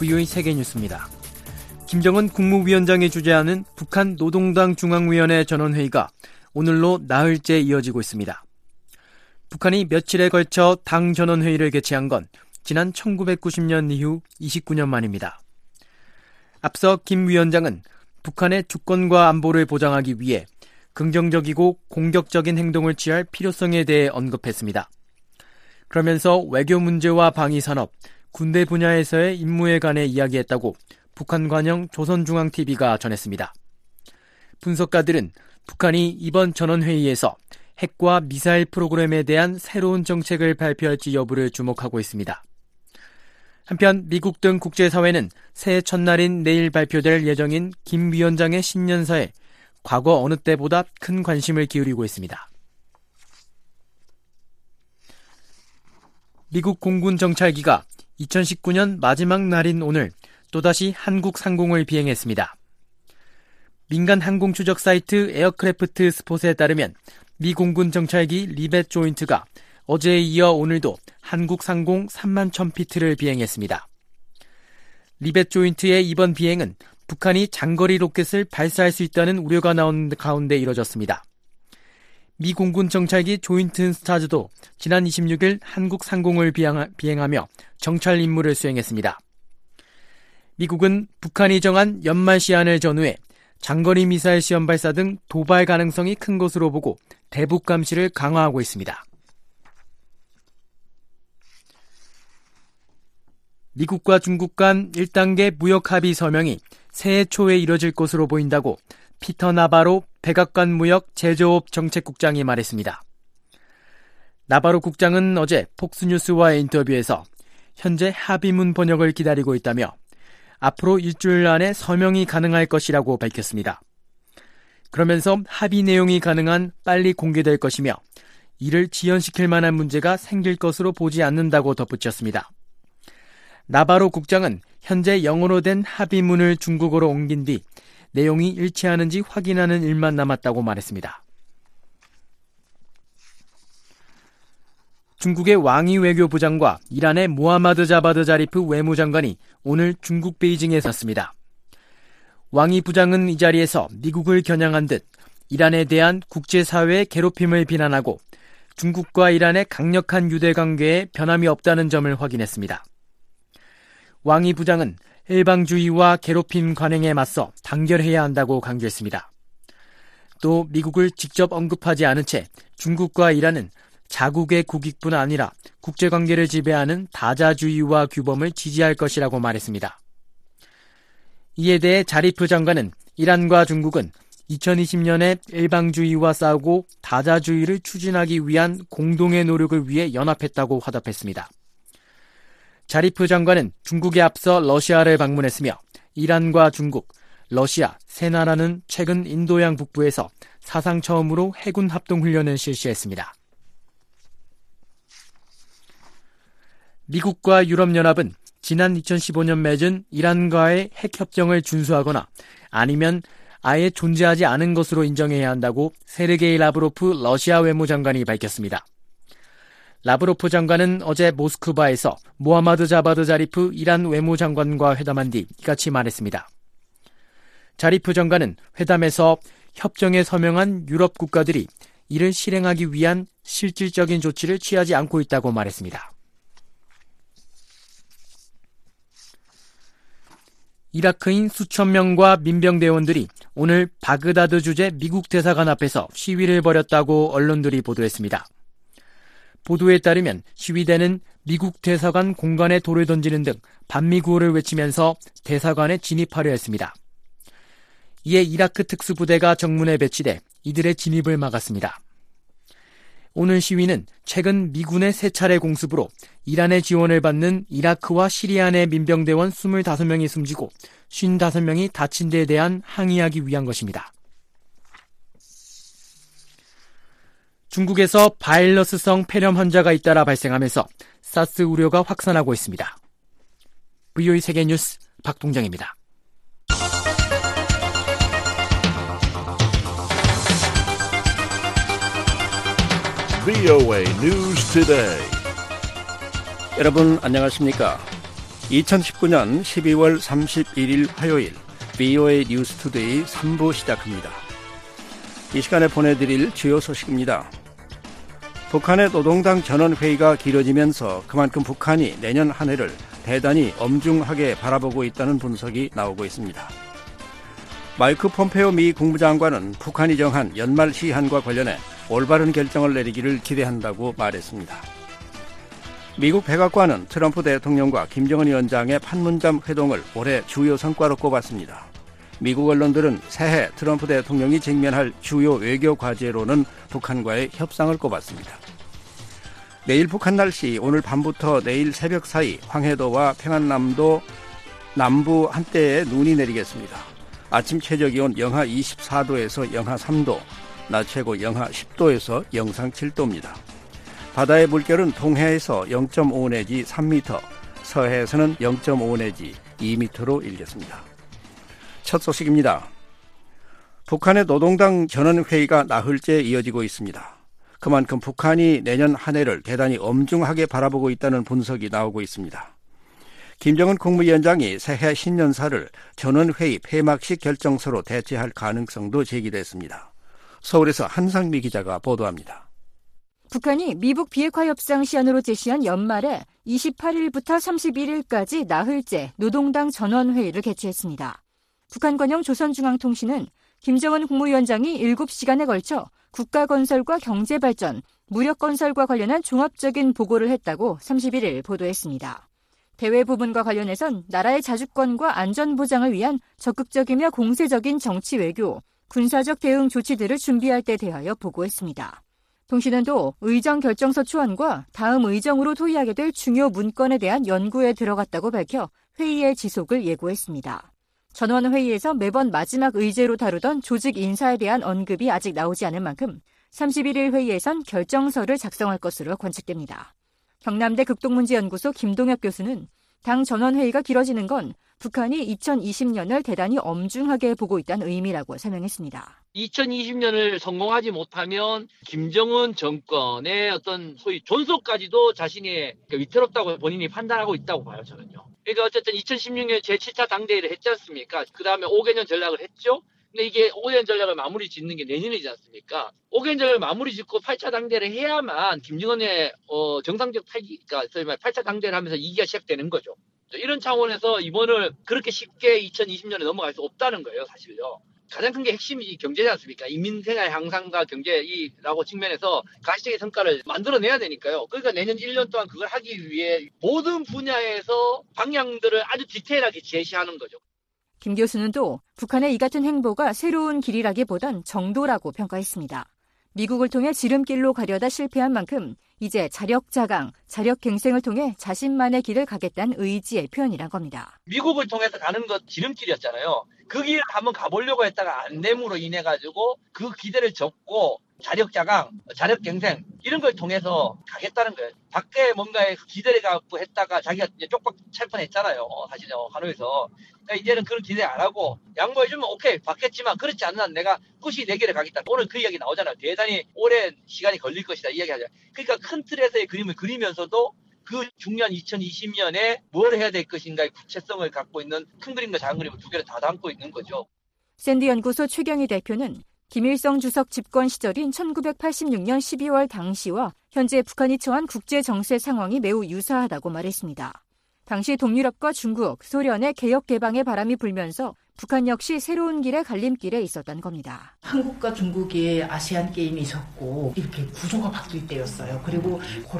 VOA 세계뉴스입니다. 김정은 국무위원장이 주재하는 북한 노동당 중앙위원회 전원회의가 오늘로 나흘째 이어지고 있습니다. 북한이 며칠에 걸쳐 당 전원회의를 개최한 건 지난 1990년 이후 29년 만입니다. 앞서 김 위원장은 북한의 주권과 안보를 보장하기 위해 긍정적이고 공격적인 행동을 취할 필요성에 대해 언급했습니다. 그러면서 외교 문제와 방위산업, 군대 분야에서의 임무에 관해 이야기했다고 북한 관영 조선중앙TV가 전했습니다. 분석가들은 북한이 이번 전원회의에서 핵과 미사일 프로그램에 대한 새로운 정책을 발표할지 여부를 주목하고 있습니다. 한편 미국 등 국제사회는 새해 첫날인 내일 발표될 예정인 김 위원장의 신년사에 과거 어느 때보다 큰 관심을 기울이고 있습니다. 미국 공군 정찰기가 2019년 마지막 날인 오늘 또다시 한국 상공을 비행했습니다. 민간 항공 추적 사이트 에어크래프트 스폿에 따르면 미 공군 정찰기 리벳 조인트가 어제에 이어 오늘도 한국 상공 3만 1000피트를 비행했습니다. 리벳 조인트의 이번 비행은 북한이 장거리 로켓을 발사할 수 있다는 우려가 나온 가운데 이뤄졌습니다. 미 공군 정찰기 조인트 스타즈도 지난 26일 한국 상공을 비행하며 정찰 임무를 수행했습니다. 미국은 북한이 정한 연말 시한을 전후해 장거리 미사일 시험 발사 등 도발 가능성이 큰 것으로 보고 대북 감시를 강화하고 있습니다. 미국과 중국 간 1단계 무역 합의 서명이 새해 초에 이뤄질 것으로 보인다고 피터 나바로 백악관 무역 제조업 정책국장이 말했습니다. 나바로 국장은 어제 폭스뉴스와의 인터뷰에서 현재 합의문 번역을 기다리고 있다며 앞으로 일주일 안에 서명이 가능할 것이라고 밝혔습니다. 그러면서 합의 내용이 가능한 빨리 공개될 것이며 이를 지연시킬 만한 문제가 생길 것으로 보지 않는다고 덧붙였습니다. 나바로 국장은 현재 영어로 된 합의문을 중국어로 옮긴 뒤 내용이 일치하는지 확인하는 일만 남았다고 말했습니다. 중국의 왕이 외교부장과 이란의 모하마드 자바드 자리프 외무장관이 오늘 중국 베이징에 섰습니다. 왕이 부장은 이 자리에서 미국을 겨냥한 듯 이란에 대한 국제사회의 괴롭힘을 비난하고 중국과 이란의 강력한 유대관계에 변함이 없다는 점을 확인했습니다. 왕이 부장은 일방주의와 괴롭힘 관행에 맞서 단결해야 한다고 강조했습니다. 또 미국을 직접 언급하지 않은 채 중국과 이란은 자국의 국익뿐 아니라 국제관계를 지배하는 다자주의와 규범을 지지할 것이라고 말했습니다. 이에 대해 자리프 장관은 이란과 중국은 2020년에 일방주의와 싸우고 다자주의를 추진하기 위한 공동의 노력을 위해 연합했다고 화답했습니다. 자리프 장관은 중국에 앞서 러시아를 방문했으며 이란과 중국, 러시아 세 나라는 최근 인도양 북부에서 사상 처음으로 해군 합동훈련을 실시했습니다. 미국과 유럽연합은 지난 2015년 맺은 이란과의 핵협정을 준수하거나 아니면 아예 존재하지 않은 것으로 인정해야 한다고 세르게이 라브로프 러시아 외무장관이 밝혔습니다. 라브로프 장관은 어제 모스크바에서 모하마드 자바드 자리프 이란 외무장관과 회담한 뒤 이같이 말했습니다. 자리프 장관은 회담에서 협정에 서명한 유럽 국가들이 이를 실행하기 위한 실질적인 조치를 취하지 않고 있다고 말했습니다. 이라크인 수천 명과 민병대원들이 오늘 바그다드 주재 미국 대사관 앞에서 시위를 벌였다고 언론들이 보도했습니다. 보도에 따르면 시위대는 미국 대사관 공간에 돌을 던지는 등 반미구호를 외치면서 대사관에 진입하려 했습니다. 이에 이라크 특수부대가 정문에 배치돼 이들의 진입을 막았습니다. 오늘 시위는 최근 미군의 세 차례 공습으로 이란의 지원을 받는 이라크와 시리아 내 민병대원 25명이 숨지고 55명이 다친 데에 대한 항의하기 위한 것입니다. 중국에서 바이러스성 폐렴 환자가 잇따라 발생하면서 사스 우려가 확산하고 있습니다. VOA 세계뉴스 박동정입니다. VOA News Today. 여러분 안녕하십니까? 2019년 12월 31일 화요일 VOA 뉴스투데이 3부 시작합니다. 이 시간에 보내드릴 주요 소식입니다. 북한의 노동당 전원회의가 길어지면서 그만큼 북한이 내년 한 해를 대단히 엄중하게 바라보고 있다는 분석이 나오고 있습니다. 마이크 폼페오 미 국무장관은 북한이 정한 연말 시한과 관련해 올바른 결정을 내리기를 기대한다고 말했습니다. 미국 백악관은 트럼프 대통령과 김정은 위원장의 판문점 회동을 올해 주요 성과로 꼽았습니다. 미국 언론들은 새해 트럼프 대통령이 직면할 주요 외교 과제로는 북한과의 협상을 꼽았습니다. 내일 북한 날씨, 오늘 밤부터 내일 새벽 사이 황해도와 평안남도 남부 한때에 눈이 내리겠습니다. 아침 최저기온 영하 24도에서 영하 3도, 낮 최고 영하 10도에서 영상 7도입니다. 바다의 물결은 동해에서 0.5 내지 3m, 서해에서는 0.5 내지 2m로 일겠습니다. 첫 소식입니다. 북한의 노동당 전원회의가 나흘째 이어지고 있습니다. 그만큼 북한이 내년 한 해를 대단히 엄중하게 바라보고 있다는 분석이 나오고 있습니다. 김정은 국무위원장이 새해 신년사를 전원회의 폐막식 결정서로 대체할 가능성도 제기됐습니다. 서울에서 한상미 기자가 보도합니다. 북한이 미북 비핵화 협상 시한으로 제시한 연말에 28일부터 31일까지 나흘째 노동당 전원회의를 개최했습니다. 북한 관영 조선중앙통신은 김정은 국무위원장이 7시간에 걸쳐 국가건설과 경제발전, 무력건설과 관련한 종합적인 보고를 했다고 31일 보도했습니다. 대외 부분과 관련해선 나라의 자주권과 안전보장을 위한 적극적이며 공세적인 정치 외교, 군사적 대응 조치들을 준비할 때 대하여 보고했습니다. 통신은 또 의정 결정서 초안과 다음 의정으로 토의하게 될 중요 문건에 대한 연구에 들어갔다고 밝혀 회의의 지속을 예고했습니다. 전원회의에서 매번 마지막 의제로 다루던 조직 인사에 대한 언급이 아직 나오지 않은 만큼 31일 회의에선 결정서를 작성할 것으로 관측됩니다. 경남대 극동문제연구소 김동혁 교수는 당 전원회의가 길어지는 건 북한이 2020년을 대단히 엄중하게 보고 있다는 의미라고 설명했습니다. 2020년을 성공하지 못하면 김정은 정권의 어떤 소위 존속까지도 자신이 위태롭다고 본인이 판단하고 있다고 봐요, 저는요. 그러니까 어쨌든 2016년 제7차 당대회를 했지 않습니까? 그 다음에 5개년 전략을 했죠. 근데 이게 5개년 전략을 마무리 짓는 게 내년이지 않습니까? 5개년 전략을 마무리 짓고 8차 당대를 해야만 김정은의 정상적 타기, 그러니까 8차 당대를 하면서 2기가 시작되는 거죠. 이런 차원에서 이번을 그렇게 쉽게 2020년에 넘어갈 수 없다는 거예요, 사실요. 가장 큰 게 핵심이 경제지 않습니까? 인민생활 향상과 경제라고 측면에서 가시적인 성과를 만들어내야 되니까요. 그러니까 내년 1년 동안 그걸 하기 위해 모든 분야에서 방향들을 아주 디테일하게 제시하는 거죠. 김 교수는 또 북한의 이 같은 행보가 새로운 길이라기보단 정도라고 평가했습니다. 미국을 통해 지름길로 가려다 실패한 만큼 이제 자력자강, 자력갱생을 통해 자신만의 길을 가겠다는 의지의 표현이란 겁니다. 미국을 통해서 가는 것 지름길이었잖아요. 그 길을 한번 가보려고 했다가 안 됨으로 인해 가지고 그 기대를 접고 자력자강, 자력갱생 이런 걸 통해서 가겠다는 거예요. 밖에 뭔가에 기대를 갖고 했다가 자기가 이제 쪽박 찰 뻔했잖아요. 사실 하노이에서. 그러니까 이제는 그런 기대 안 하고 양보해주면 오케이 받겠지만 그렇지 않는 한 내가 끝이 내 길에 가겠다. 오늘 그 이야기 나오잖아요. 대단히 오랜 시간이 걸릴 것이다. 이 이야기 하죠. 그러니까 큰 틀에서의 그림을 그리면서도 그 중요한 2020년에 뭘 해야 될 것인가의 구체성을 갖고 있는 큰 그림과 작은 그림을 두 개를 다 담고 있는 거죠. 샌디 연구소 최경희 대표는 김일성 주석 집권 시절인 1986년 12월 당시와 현재 북한이 처한 국제 정세 상황이 매우 유사하다고 말했습니다. 당시 동유럽과 중국, 소련의 개혁 개방의 바람이 불면서 북한 역시 새로운 길의 갈림길에 있었던 겁니다. 한국과 중국의 아시안 게임이 있었고 이렇게 구조가 바뀔 때였어요. 그리고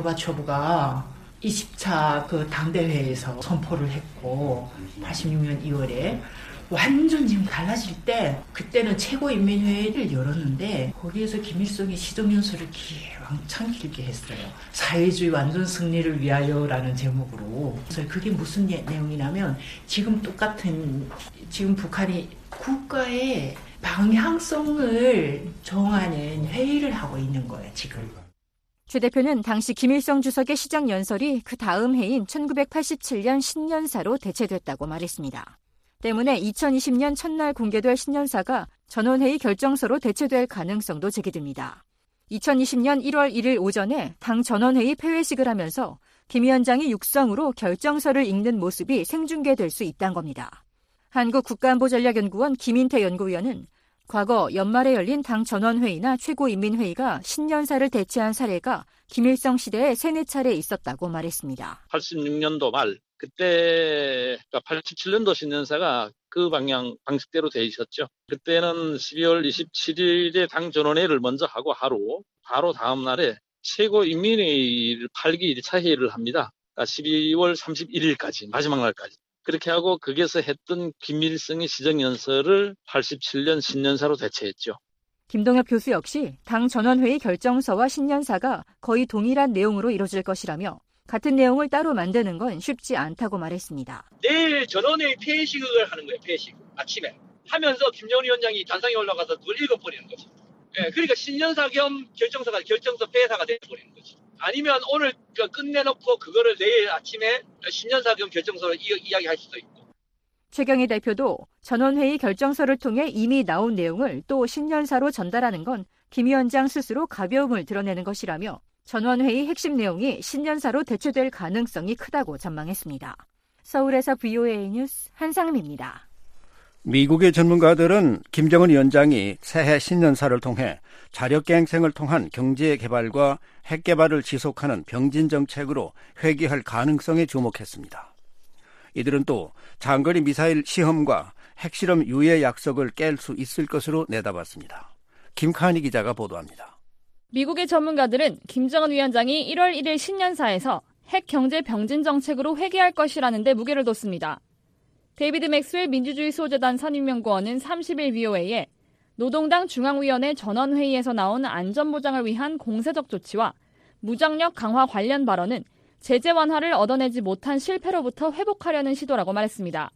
고르바초브가 20차 그 당대회에서 선포를 했고 86년 2월에 완전 지금 달라질 때 그때는 최고인민회의를 열었는데 거기에서 김일성이 시정연설을 왕창 길게 했어요. 사회주의 완전 승리를 위하여라는 제목으로. 그래서 그게 무슨 내용이냐면 지금 똑같은 지금 북한이 국가의 방향성을 정하는 회의를 하고 있는 거예요. 지금. 최 대표는 당시 김일성 주석의 시정연설이 그 다음 해인 1987년 신년사로 대체됐다고 말했습니다. 때문에 2020년 첫날 공개될 신년사가 전원회의 결정서로 대체될 가능성도 제기됩니다. 2020년 1월 1일 오전에 당 전원회의 폐회식을 하면서 김 위원장이 육성으로 결정서를 읽는 모습이 생중계될 수 있다는 겁니다. 한국국가안보전략연구원 김인태 연구위원은 과거 연말에 열린 당 전원회의나 최고인민회의가 신년사를 대체한 사례가 김일성 시대에 3-4차례 있었다고 말했습니다. 86년도 말, 그때 87년도 신년사가 그 방식대로 돼 있었죠. 그때는 12월 27일에 당 전원회의를 먼저 하고 바로 다음 날에 최고인민회의를 8기 1차 회의를 합니다. 12월 31일까지, 마지막 날까지. 그렇게 하고 거기에서 했던 김일성의 시정연설을 87년 신년사로 대체했죠. 김동엽 교수 역시 당 전원회의 결정서와 신년사가 거의 동일한 내용으로 이뤄질 것이라며 같은 내용을 따로 만드는 건 쉽지 않다고 말했습니다. 내일 전원회의 폐식을 하는 거예요. 폐식. 아침에. 하면서 김정은 위원장이 단상에 올라가서 그걸 읽어버리는 거죠. 그러니까 신년사 겸 결정서 폐사가 돼버리는 거죠. 아니면 오늘 끝내놓고 그거를 내일 아침에 신년사 겸 결정서로 이야기할 수도 있고. 최경희 대표도 전원회의 결정서를 통해 이미 나온 내용을 또 신년사로 전달하는 건 김 위원장 스스로 가벼움을 드러내는 것이라며 전원회의 핵심 내용이 신년사로 대체될 가능성이 크다고 전망했습니다. 서울에서 VOA 뉴스 한상미입니다. 미국의 전문가들은 김정은 위원장이 새해 신년사를 통해 자력갱생을 통한 경제 개발과 핵 개발을 지속하는 병진 정책으로 회귀할 가능성에 주목했습니다. 이들은 또 장거리 미사일 시험과 핵실험 유예 약속을 깰 수 있을 것으로 내다봤습니다. 김칸희 기자가 보도합니다. 미국의 전문가들은 김정은 위원장이 1월 1일 신년사에서 핵 경제 병진 정책으로 회귀할 것이라는 데 무게를 뒀습니다. 데이비드 맥스웰 민주주의 수호재단 선임연구원은 30일 VOA에 노동당 중앙위원회 전원회의에서 나온 안전보장을 위한 공세적 조치와 무장력 강화 관련 발언은 제재 완화를 얻어내지 못한 실패로부터 회복하려는 시도라고 말했습니다.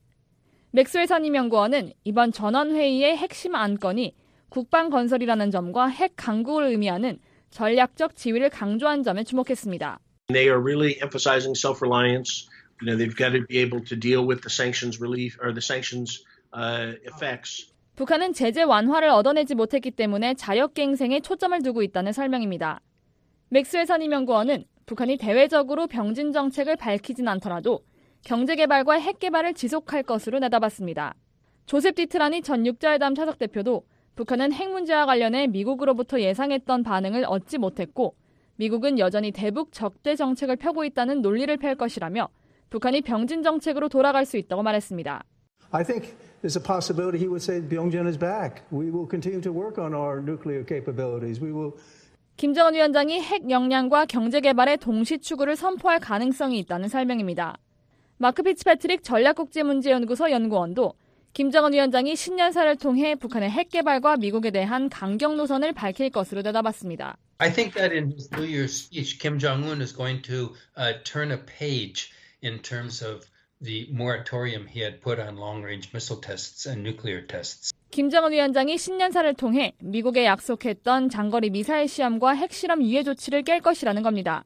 맥스웰 선임연구원은 이번 전원회의의 핵심 안건이 국방 건설이라는 점과 핵 강국을 의미하는 전략적 지위를 강조한 점에 주목했습니다. They are really emphasizing self-reliance. They've got to be able to deal with the sanctions relief or the sanctions effects. 북한은 제재 완화를 얻어내지 못했기 때문에 자력갱생에 초점을 두고 있다는 설명입니다. 맥스웰 선임연구원은 북한이 대외적으로 병진 정책을 밝히진 않더라도 경제개발과 핵개발을 지속할 것으로 내다봤습니다. 조셉 디트라니 전 육자회담 차석 대표도 북한은 핵 문제와 관련해 미국으로부터 예상했던 반응을 얻지 못했고 미국은 여전히 대북 적대 정책을 펴고 있다는 논리를 펼 것이라며 북한이 병진 정책으로 돌아갈 수 있다고 말했습니다. I think there's a possibility he would say Byung-chun is back. We will continue to work on our nuclear capabilities. We will. 김정은 위원장이 핵 역량과 경제 개발의 동시 추구를 선포할 가능성이 있다는 설명입니다. 마크 피츠패트릭 전략국제문제연구소 연구원도 김정은 위원장이 신년사를 통해 북한의 핵 개발과 미국에 대한 강경 노선을 밝힐 것으로 내다봤습니다. I think that in his New Year's speech, Kim Jong-un is going to turn a page in terms of the moratorium he had put on long-range missile tests and nuclear tests. 김정은 위원장이 신년사를 통해 미국에 약속했던 장거리 미사일 시험과 핵실험 유예 조치를 깰 것이라는 겁니다.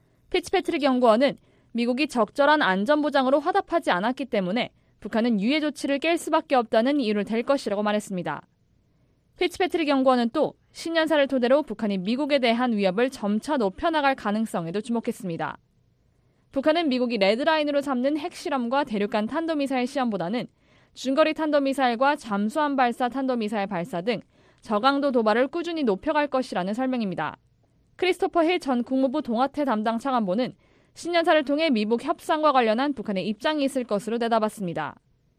피츠패트릭 연구원은 미국이 적절한 안전보장으로 화답하지 않았기 때문에 북한은 유예 조치를 깰 수밖에 없다는 이유를 댈 것이라고 말했습니다. 피츠패트릭 연구원은 또 신년사를 토대로 북한이 미국에 대한 위협을 점차 높여나갈 가능성에도 주목했습니다. 북한은 미국이 레드라인으로 삼는 핵실험과 대륙간 탄도미사일 시험보다는 중거리 탄도미사일과 잠수함 발사 탄도미사일 발사 등 저강도 도발을 꾸준히 높여갈 것이라는 설명입니다. 크리스토퍼 힐 전 국무부 동아태 담당 차관보는 신년사를 통해 미북 협상과 관련한 북한의 입장이 있을 것으로 내다봤습니다.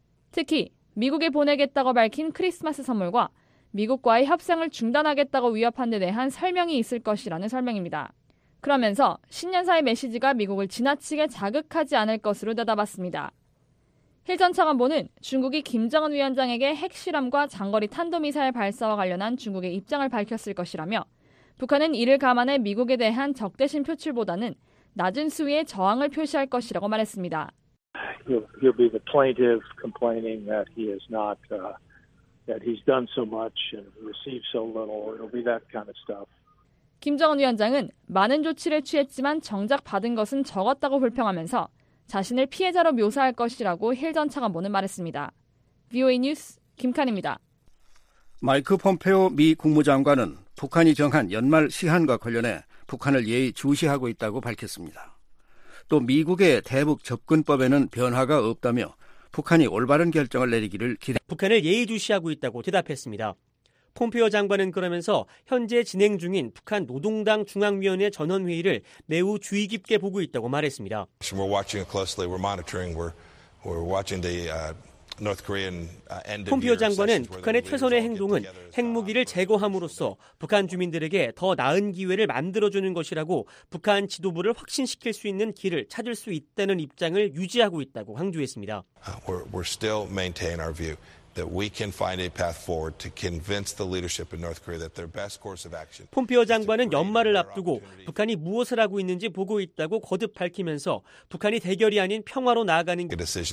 특히 미국에 보내겠다고 밝힌 크리스마스 선물과 미국과의 협상을 중단하겠다고 위협한 데 대한 설명이 있을 것이라는 설명입니다. 그러면서 신년사의 메시지가 미국을 지나치게 자극하지 않을 것으로 내다봤습니다. 힐 전 차관보는 중국이 김정은 위원장에게 핵실험과 장거리 탄도미사일 발사와 관련한 중국의 입장을 밝혔을 것이라며 북한은 이를 감안해 미국에 대한 적대심 표출보다는 낮은 수위의 저항을 표시할 것이라고 말했습니다. He'll be the plaintiff complaining that he has not, that he's done so much and received so little. It'll be that kind of stuff. 김정은 위원장은 많은 조치를 취했지만 정작 받은 것은 적었다고 불평하면서 자신을 피해자로 묘사할 것이라고 힐 전 차관보는 말했습니다. VOA 뉴스 김칸입니다. 마이크 폼페오 미 국무장관은 북한이 정한 연말 시한과 관련해 북한을 예의 주시하고 있다고 밝혔습니다. 또 미국의 대북 접근법에는 변화가 없다며 북한이 올바른 결정을 내리기를 북한을 예의주시하고 있다고 대답했습니다. 폼페이오 장관은 그러면서 현재 진행 중인 북한 노동당 중앙위원회 전원회의를 매우 주의 깊게 보고 있다고 말했습니다. 폼페이오 장관은 북한의 최선의 행동은 핵무기를 제거함으로써 북한 주민들에게 더 나은 기회를 만들어주는 것이라고 북한 지도부를 확신시킬 수 있는 길을 찾을 수 있다는 입장을 유지하고 있다고 강조했습니다. We're still maintain our view that we can find a path forward to convince the leadership in North Korea that their best course of action. 폼페이오 장관은 연말을 앞두고 북한이 무엇을 하고 있는지 보고 있다고 거듭 밝히면서 북한이 대결이 아닌 평화로 나아가는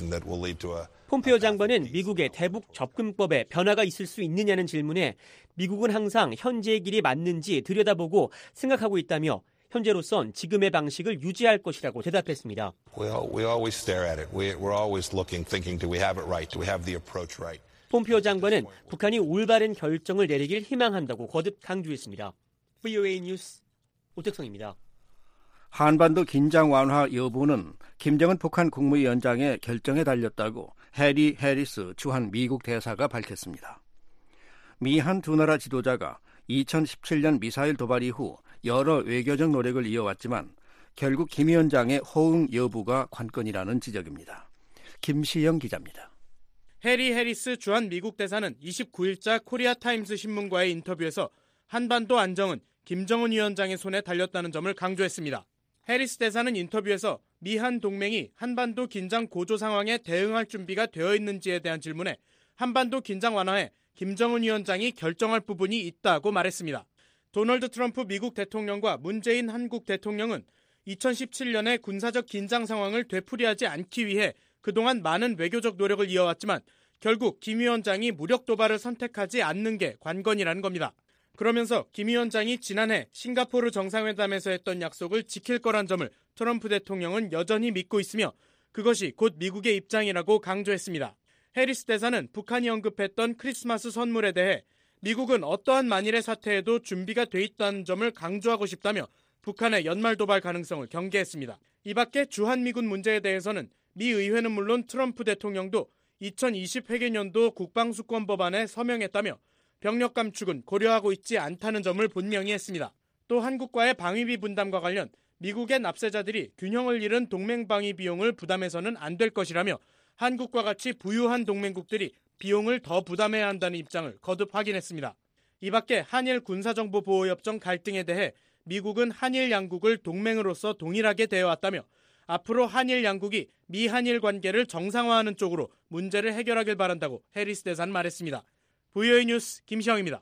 폼페이오 장관은 미국의 대북 접근법에 변화가 있을 수 있느냐는 질문에 미국은 항상 현재의 길이 맞는지 들여다보고 생각하고 있다며 현재로선 지금의 방식을 유지할 것이라고 대답했습니다. We always stare at it. We're always looking, thinking, do we have it right? Do we have the approach right? 폼페이오 장관은 북한이 올바른 결정을 내리길 희망한다고 거듭 강조했습니다. VOA 뉴스 오택성입니다. 한반도 긴장 완화 여부는 김정은 북한 국무위원장의 결정에 달렸다고 해리 해리스 주한 미국 대사가 밝혔습니다. 미 한 두 나라 지도자가 2017년 미사일 도발 이후 여러 외교적 노력을 이어왔지만 결국 김 위원장의 호응 여부가 관건이라는 지적입니다. 김시영 기자입니다. 해리 해리스 주한 미국 대사는 29일자 코리아타임스 신문과의 인터뷰에서 한반도 안정은 김정은 위원장의 손에 달렸다는 점을 강조했습니다. 해리스 대사는 인터뷰에서 미한 동맹이 한반도 긴장 고조 상황에 대응할 준비가 되어 있는지에 대한 질문에 한반도 긴장 완화에 김정은 위원장이 결정할 부분이 있다고 말했습니다. 도널드 트럼프 미국 대통령과 문재인 한국 대통령은 2017년의 군사적 긴장 상황을 되풀이하지 않기 위해 그동안 많은 외교적 노력을 이어왔지만 결국 김 위원장이 무력 도발을 선택하지 않는 게 관건이라는 겁니다. 그러면서 김 위원장이 지난해 싱가포르 정상회담에서 했던 약속을 지킬 거란 점을 트럼프 대통령은 여전히 믿고 있으며 그것이 곧 미국의 입장이라고 강조했습니다. 해리스 대사는 북한이 언급했던 크리스마스 선물에 대해 미국은 어떠한 만일의 사태에도 준비가 돼 있다는 점을 강조하고 싶다며 북한의 연말 도발 가능성을 경계했습니다. 이 밖에 주한미군 문제에 대해서는 미 의회는 물론 트럼프 대통령도 2020 회계년도 국방수권 법안에 서명했다며 병력 감축은 고려하고 있지 않다는 점을 분명히 했습니다. 또 한국과의 방위비 분담과 관련 미국의 납세자들이 균형을 잃은 동맹 방위 비용을 부담해서는 안 될 것이라며 한국과 같이 부유한 동맹국들이 비용을 더 부담해야 한다는 입장을 거듭 확인했습니다. 이 밖에 한일 군사정보보호협정 갈등에 대해 미국은 한일 양국을 동맹으로서 동일하게 대해왔다며 앞으로 한일 양국이 미한일 관계를 정상화하는 쪽으로 문제를 해결하길 바란다고 해리스 대사는 말했습니다. VOA 뉴스 김시영입니다.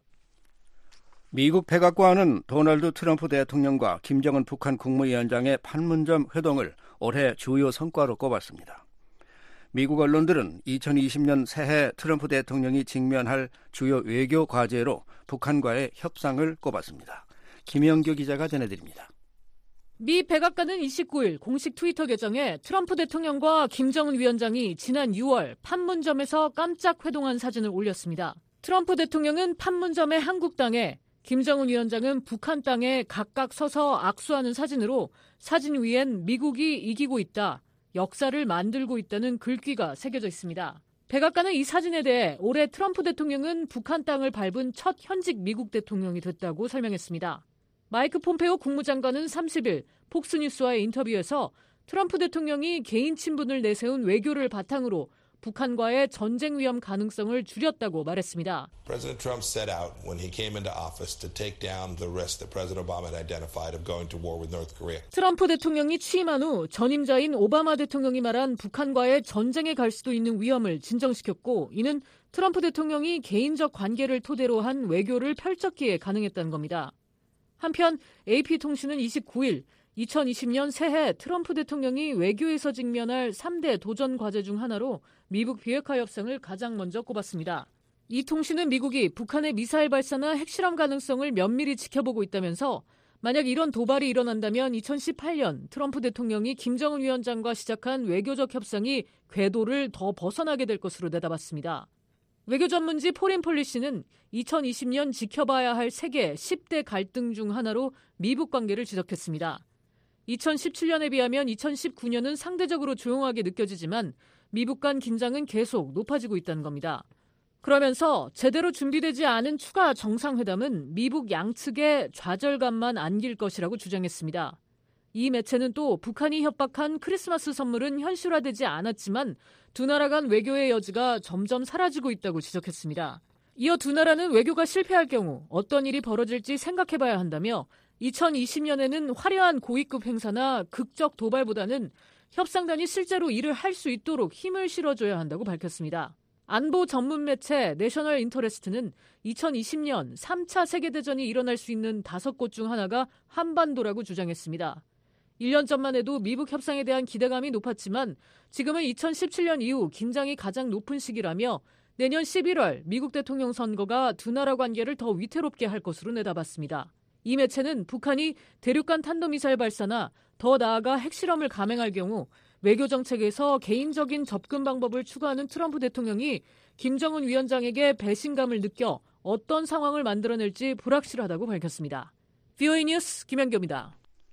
미국 백악관은 도널드 트럼프 대통령과 김정은 북한 국무위원장의 판문점 회동을 올해 주요 성과로 꼽았습니다. 미국 언론들은 2020년 새해 트럼프 대통령이 직면할 주요 외교 과제로 북한과의 협상을 꼽았습니다. 김영규 기자가 전해드립니다. 미 백악관은 29일 공식 트위터 계정에 트럼프 대통령과 김정은 위원장이 지난 6월 판문점에서 깜짝 회동한 사진을 올렸습니다. 트럼프 대통령은 판문점의 한국 땅에, 김정은 위원장은 북한 땅에 각각 서서 악수하는 사진으로 사진 위엔 미국이 이기고 있다, 역사를 만들고 있다는 글귀가 새겨져 있습니다. 백악관은 이 사진에 대해 올해 트럼프 대통령은 북한 땅을 밟은 첫 현직 미국 대통령이 됐다고 설명했습니다. 마이크 폼페이오 국무장관은 30일 폭스뉴스와의 인터뷰에서 트럼프 대통령이 개인 친분을 내세운 외교를 바탕으로 북한과의 전쟁 위험 가능성을 줄였다고 말했습니다. President Trump set out when he came into office to take down the risk that President Obama had identified of going to war with North Korea. 트럼프 대통령이 취임한 후 전임자인 오바마 대통령이 말한 북한과의 전쟁에 갈 수도 있는 위험을 진정시켰고, 이는 트럼프 대통령이 개인적 관계를 토대로 한 외교를 펼쳤기에 가능했다는 겁니다. 한편 AP통신은 29일 2020년 새해 트럼프 대통령이 외교에서 직면할 3대 도전 과제 중 하나로 미북 비핵화 협상을 가장 먼저 꼽았습니다. 이 통신은 미국이 북한의 미사일 발사나 핵실험 가능성을 면밀히 지켜보고 있다면서 만약 이런 도발이 일어난다면 2018년 트럼프 대통령이 김정은 위원장과 시작한 외교적 협상이 궤도를 더 벗어나게 될 것으로 내다봤습니다. 외교 전문지 포린폴리시는 2020년 지켜봐야 할 세계 10대 갈등 중 하나로 미북 관계를 지적했습니다. 2017년에 비하면 2019년은 상대적으로 조용하게 느껴지지만 미북 간 긴장은 계속 높아지고 있다는 겁니다. 그러면서 제대로 준비되지 않은 추가 정상회담은 미북 양측의 좌절감만 안길 것이라고 주장했습니다. 이 매체는 또 북한이 협박한 크리스마스 선물은 현실화되지 않았지만 두 나라 간 외교의 여지가 점점 사라지고 있다고 지적했습니다. 이어 두 나라는 외교가 실패할 경우 어떤 일이 벌어질지 생각해봐야 한다며 2020년에는 화려한 고위급 행사나 극적 도발보다는 협상단이 실제로 일을 할 수 있도록 힘을 실어줘야 한다고 밝혔습니다. 안보 전문 매체 내셔널 인터레스트는 2020년 3차 세계대전이 일어날 수 있는 5곳 중 하나가 한반도라고 주장했습니다. 1년 전만 해도 미북 협상에 대한 기대감이 높았지만 지금은 2017년 이후 긴장이 가장 높은 시기라며 내년 11월 미국 대통령 선거가 두 나라 관계를 더 위태롭게 할 것으로 내다봤습니다. 이 매체는 북한이 대륙간 탄도미사일 발사나 더 나아가 핵실험을 감행할 경우 외교 정책에서 개인적인 접근 방법을 추구하는 트럼프 대통령이 김정은 위원장에게 배신감을 느껴 어떤 상황을 만들어낼지 불확실하다고 밝혔습니다. VOA 뉴스 김현교입니다.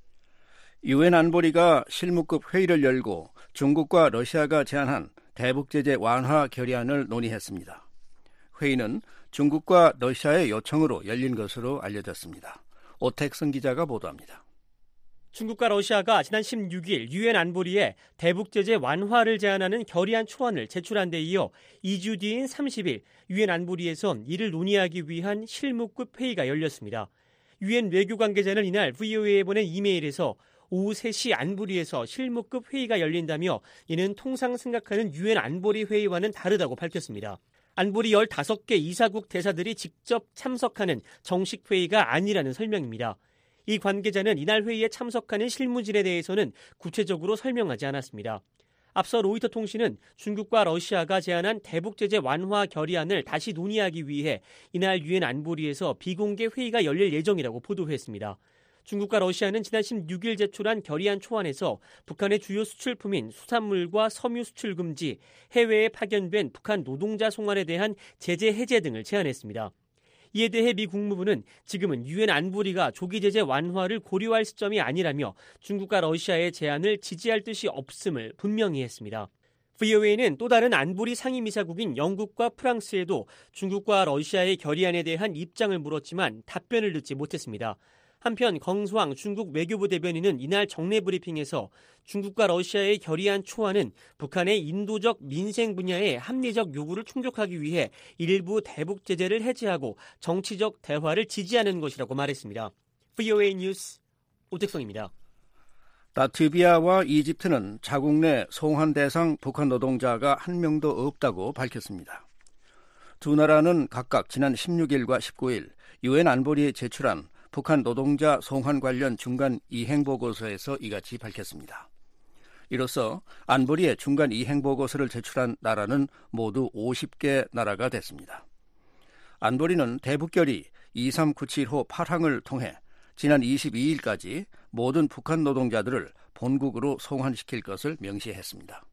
유엔 안보리가 실무급 회의를 열고 중국과 러시아가 제안한 대북 제재 완화 결의안을 논의했습니다. 회의는 중국과 러시아의 요청으로 열린 것으로 알려졌습니다. 오택승 기자가 보도합니다. 중국과 러시아가 지난 16일 유엔 안보리에 대북 제재 완화를 제안하는 결의안 초안을 제출한 데 이어 2주 뒤인 30일 유엔 안보리에선 이를 논의하기 위한 실무급 회의가 열렸습니다. 유엔 외교 관계자는 이날 VOA에 보낸 이메일에서 오후 3시 안보리에서 실무급 회의가 열린다며 이는 통상 생각하는 유엔 안보리 회의와는 다르다고 밝혔습니다. 안보리 15개 이사국 대사들이 직접 참석하는 정식 회의가 아니라는 설명입니다. 이 관계자는 이날 회의에 참석하는 실무진에 대해서는 구체적으로 설명하지 않았습니다. 앞서 로이터 통신은 중국과 러시아가 제안한 대북 제재 완화 결의안을 다시 논의하기 위해 이날 유엔 안보리에서 비공개 회의가 열릴 예정이라고 보도했습니다. 중국과 러시아는 지난 16일 제출한 결의안 초안에서 북한의 주요 수출품인 수산물과 섬유 수출 금지, 해외에 파견된 북한 노동자 송환에 대한 제재 해제 등을 제안했습니다. 이에 대해 미 국무부는 지금은 유엔 안보리가 조기 제재 완화를 고려할 시점이 아니라며 중국과 러시아의 제안을 지지할 뜻이 없음을 분명히 했습니다. VOA는 또 다른 안보리 상임이사국인 영국과 프랑스에도 중국과 러시아의 결의안에 대한 입장을 물었지만 답변을 듣지 못했습니다. 한편 경수왕 중국 외교부 대변인은 이날 정례 브리핑에서 중국과 러시아의 결의안 초안은 북한의 인도적 민생 분야의 합리적 요구를 충족하기 위해 일부 대북 제재를 해제하고 정치적 대화를 지지하는 것이라고 말했습니다. VOA 뉴스 오택성입니다. 라트비아와 이집트는 자국 내 송환 대상 북한 노동자가 한 명도 없다고 밝혔습니다. 두 나라는 각각 지난 16일과 19일 유엔 안보리에 제출한 북한 노동자 송환 관련 중간 이행보고서에서 이같이 밝혔습니다. 이로써 안보리에 중간 이행보고서를 제출한 나라는 모두 50개 나라가 됐습니다. 안보리는 대북결의 2397호 8항을 통해 지난 22일까지 모든 북한 노동자들을 본국으로 송환시킬 것을 명시했습니다.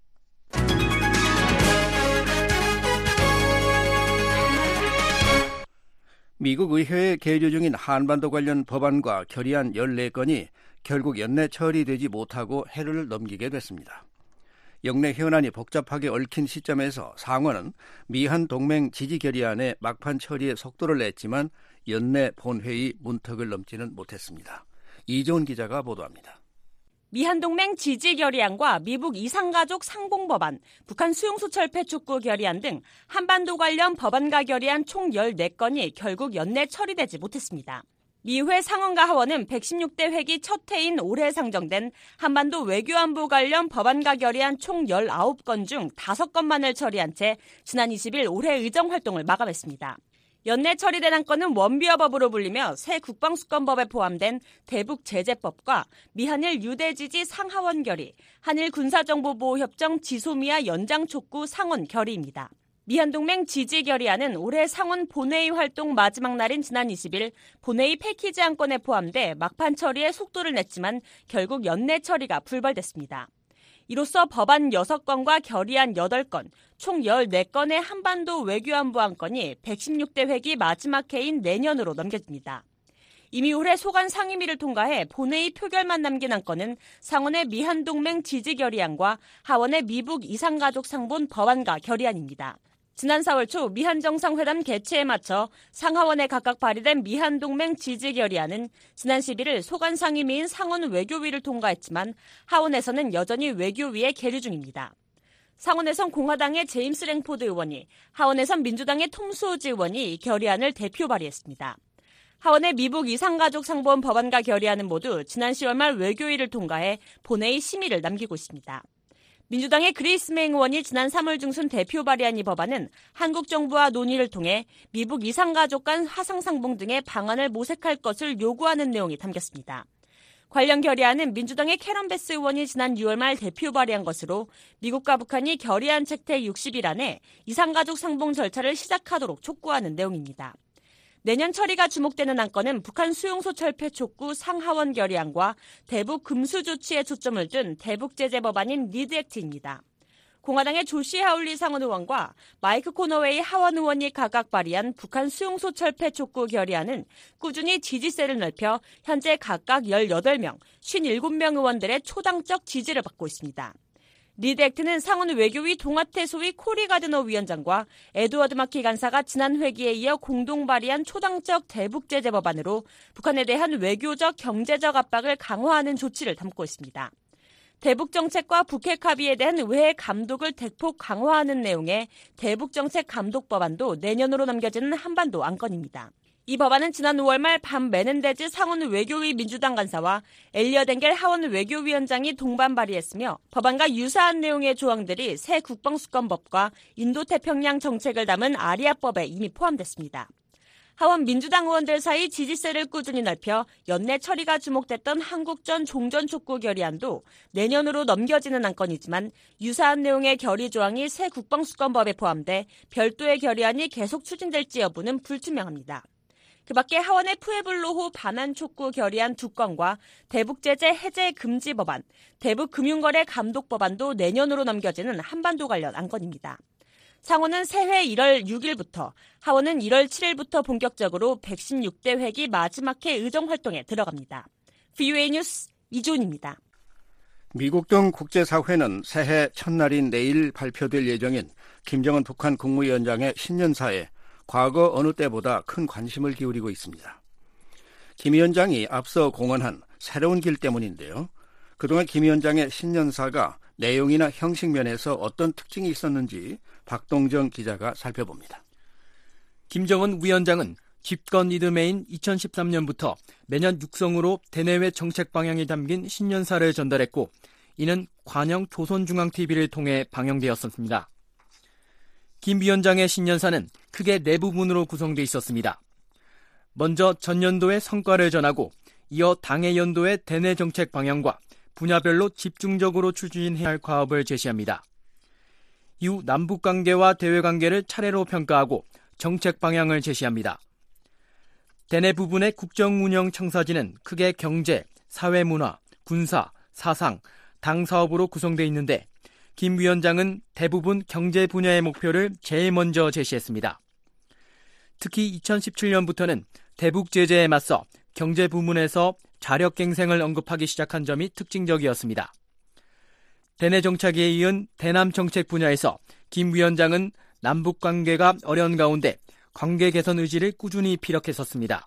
미국 의회에 계류 중인 한반도 관련 법안과 결의안 14건이 결국 연내 처리되지 못하고 해를 넘기게 됐습니다. 영내 현안이 복잡하게 얽힌 시점에서 상원은 미한 동맹 지지 결의안의 막판 처리에 속도를 냈지만 연내 본회의 문턱을 넘지는 못했습니다. 이재훈 기자가 보도합니다. 미한동맹 지지 결의안과 미북 이산가족 상봉법안, 북한 수용소철폐 촉구 결의안 등 한반도 관련 법안과 결의안 총 14건이 결국 연내 처리되지 못했습니다. 미회 상원과 하원은 116대 회기 첫 해인 올해 상정된 한반도 외교안보 관련 법안과 결의안 총 19건 중 5건만을 처리한 채 지난 20일 올해 의정활동을 마감했습니다. 연내 처리된 한 건은 원비어법으로 불리며 새 국방수권법에 포함된 대북제재법과 미한일 유대지지 상하원 결의, 한일 군사정보보호협정 지소미아 연장 촉구 상원 결의입니다. 미한동맹 지지 결의안은 올해 상원 본회의 활동 마지막 날인 지난 20일 본회의 패키지 안건에 포함돼 막판 처리에 속도를 냈지만 결국 연내 처리가 불발됐습니다. 이로써 법안 6건과 결의안 8건, 총 14건의 한반도 외교안보 안건이 116대 회기 마지막 해인 내년으로 넘겨집니다. 이미 올해 소관 상임위를 통과해 본회의 표결만 남긴 안건은 상원의 미한동맹 지지 결의안과 하원의 미북 이산가족 상본 법안과 결의안입니다. 지난 4월 초 미한정상회담 개최에 맞춰 상하원에 각각 발의된 미한동맹 지지 결의안은 지난 11일 소관 상임위인 상원 외교위를 통과했지만 하원에서는 여전히 외교위에 계류 중입니다. 상원에선 공화당의 제임스 랭포드 의원이, 하원에선 민주당의 톰 수오지 의원이 결의안을 대표 발의했습니다. 하원의 미북 이산가족 상본 법안과 결의안은 모두 지난 10월 말 외교위를 통과해 본회의 심의를 남기고 있습니다. 민주당의 그레이스 맹 의원이 지난 3월 중순 대표 발의한 이 법안은 한국 정부와 논의를 통해 미북 이산가족 간 화상상봉 등의 방안을 모색할 것을 요구하는 내용이 담겼습니다. 관련 결의안은 민주당의 캐런 베스 의원이 지난 6월 말 대표 발의한 것으로 미국과 북한이 결의안 채택 60일 안에 이산가족 상봉 절차를 시작하도록 촉구하는 내용입니다. 내년 처리가 주목되는 안건은 북한 수용소 철폐 촉구 상하원 결의안과 대북 금수 조치에 초점을 둔 대북 제재 법안인 리드 액트입니다. 공화당의 조시 하울리 상원 의원과 마이크 코너웨이 하원 의원이 각각 발의한 북한 수용소 철폐 촉구 결의안은 꾸준히 지지세를 넓혀 현재 각각 18명, 57명 의원들의 초당적 지지를 받고 있습니다. 리드 액트는 상원 외교위 동아태 소위 코리 가드너 위원장과 에드워드 마키 간사가 지난 회기에 이어 공동 발의한 초당적 대북 제재 법안으로 북한에 대한 외교적, 경제적 압박을 강화하는 조치를 담고 있습니다. 대북 정책과 북핵 합의에 대한 외해 감독을 대폭 강화하는 내용의 대북 정책 감독 법안도 내년으로 넘겨지는 한반도 안건입니다. 이 법안은 지난 5월 말 밤 메넨데즈 상원 외교위 민주당 간사와 엘리엇 엥겔 하원 외교위원장이 동반 발의했으며 법안과 유사한 내용의 조항들이 새 국방수권법과 인도태평양 정책을 담은 아리아법에 이미 포함됐습니다. 하원 민주당 의원들 사이 지지세를 꾸준히 넓혀 연내 처리가 주목됐던 한국전 종전촉구 결의안도 내년으로 넘겨지는 안건이지만 유사한 내용의 결의 조항이 새 국방수권법에 포함돼 별도의 결의안이 계속 추진될지 여부는 불투명합니다. 그 밖에 하원의 푸에블로호 반환 촉구 결의안 2건과 대북제재 해제 금지 법안, 대북금융거래 감독 법안도 내년으로 넘겨지는 한반도 관련 안건입니다. 상원은 새해 1월 6일부터, 하원은 1월 7일부터 본격적으로 116대 회기 마지막 해 의정활동에 들어갑니다. VOA 뉴스 이준입니다. 미국 등 국제사회는 새해 첫날인 내일 발표될 예정인 김정은 북한 국무위원장의 신년사에 과거 어느 때보다 큰 관심을 기울이고 있습니다. 김 위원장이 앞서 공언한 새로운 길 때문인데요. 그동안 김 위원장의 신년사가 내용이나 형식 면에서 어떤 특징이 있었는지 박동정 기자가 살펴봅니다. 김정은 위원장은 집권 리듬해인 2013년부터 매년 육성으로 대내외 정책 방향이 담긴 신년사를 전달했고 이는 관영 조선중앙TV를 통해 방영되었습니다. 김 위원장의 신년사는 크게 4부분으로 구성되어 있었습니다. 먼저 전년도의 성과를 전하고 이어 당해 연도의 대내 정책 방향과 분야별로 집중적으로 추진해야 할 과업을 제시합니다. 이후 남북관계와 대외관계를 차례로 평가하고 정책 방향을 제시합니다. 대내 부분의 국정운영 청사진은 크게 경제, 사회문화, 군사, 사상, 당 사업으로 구성되어 있는데 김 위원장은 대부분 경제 분야의 목표를 제일 먼저 제시했습니다. 특히 2017년부터는 대북 제재에 맞서 경제 부문에서 자력갱생을 언급하기 시작한 점이 특징적이었습니다. 대내 정책에 이은 대남 정책 분야에서 김 위원장은 남북 관계가 어려운 가운데 관계 개선 의지를 꾸준히 피력했었습니다.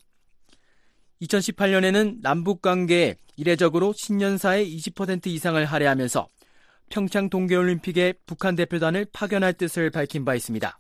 2018년에는 남북 관계에 이례적으로 신년사의 20% 이상을 할애하면서 평창 동계올림픽에 북한 대표단을 파견할 뜻을 밝힌 바 있습니다.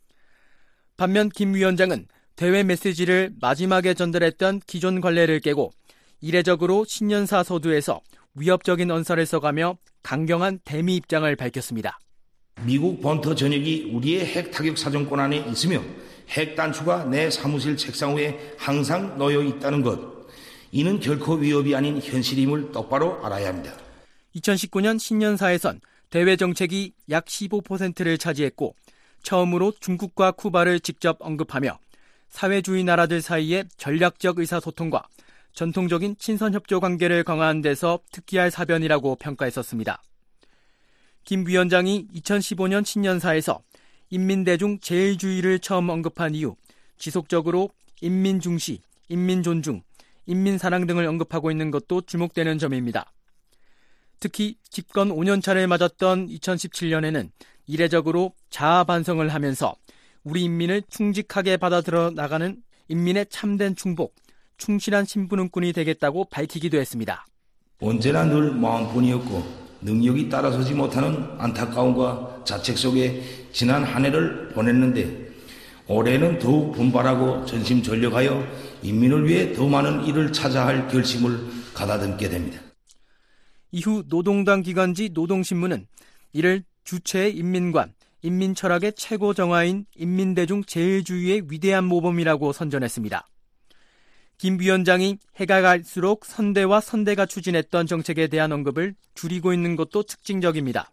반면 김 위원장은 대외 메시지를 마지막에 전달했던 기존 관례를 깨고 이례적으로 신년사 서두에서 위협적인 언사를 써가며 강경한 대미 입장을 밝혔습니다. 미국 본토 전역이 우리의 핵 타격 사정권 안에 있으며 핵 단추가 내 사무실 책상 위에 항상 놓여 있다는 것. 이는 결코 위협이 아닌 현실임을 똑바로 알아야 합니다. 2019년 신년사에선 대외 정책이 약 15%를 차지했고 처음으로 중국과 쿠바를 직접 언급하며 사회주의 나라들 사이의 전략적 의사소통과 전통적인 친선협조 관계를 강화하는 데서 특기할 사변이라고 평가했었습니다. 김 위원장이 2015년 신년사에서 인민대중 제일주의를 처음 언급한 이후 지속적으로 인민중시, 인민존중, 인민사랑 등을 언급하고 있는 것도 주목되는 점입니다. 특히 집권 5년차를 맞았던 2017년에는 이례적으로 자아 반성을 하면서 우리 인민을 충직하게 받아들여 나가는 인민의 참된 충복, 충실한 신분은꾼이 되겠다고 밝히기도 했습니다. 언제나 늘 마음뿐이었고 능력이 따라서지 못하는 안타까움과 자책 속에 지난 한 해를 보냈는데 올해는 더욱 분발하고 전심전력하여 인민을 위해 더 많은 일을 찾아 할 결심을 가다듬게 됩니다. 이후 노동당 기관지 노동신문은 이를 주체의 인민관, 인민철학의 최고 정화인 인민대중 제일주의의 위대한 모범이라고 선전했습니다. 김 위원장이 해가 갈수록 선대와 선대가 추진했던 정책에 대한 언급을 줄이고 있는 것도 특징적입니다.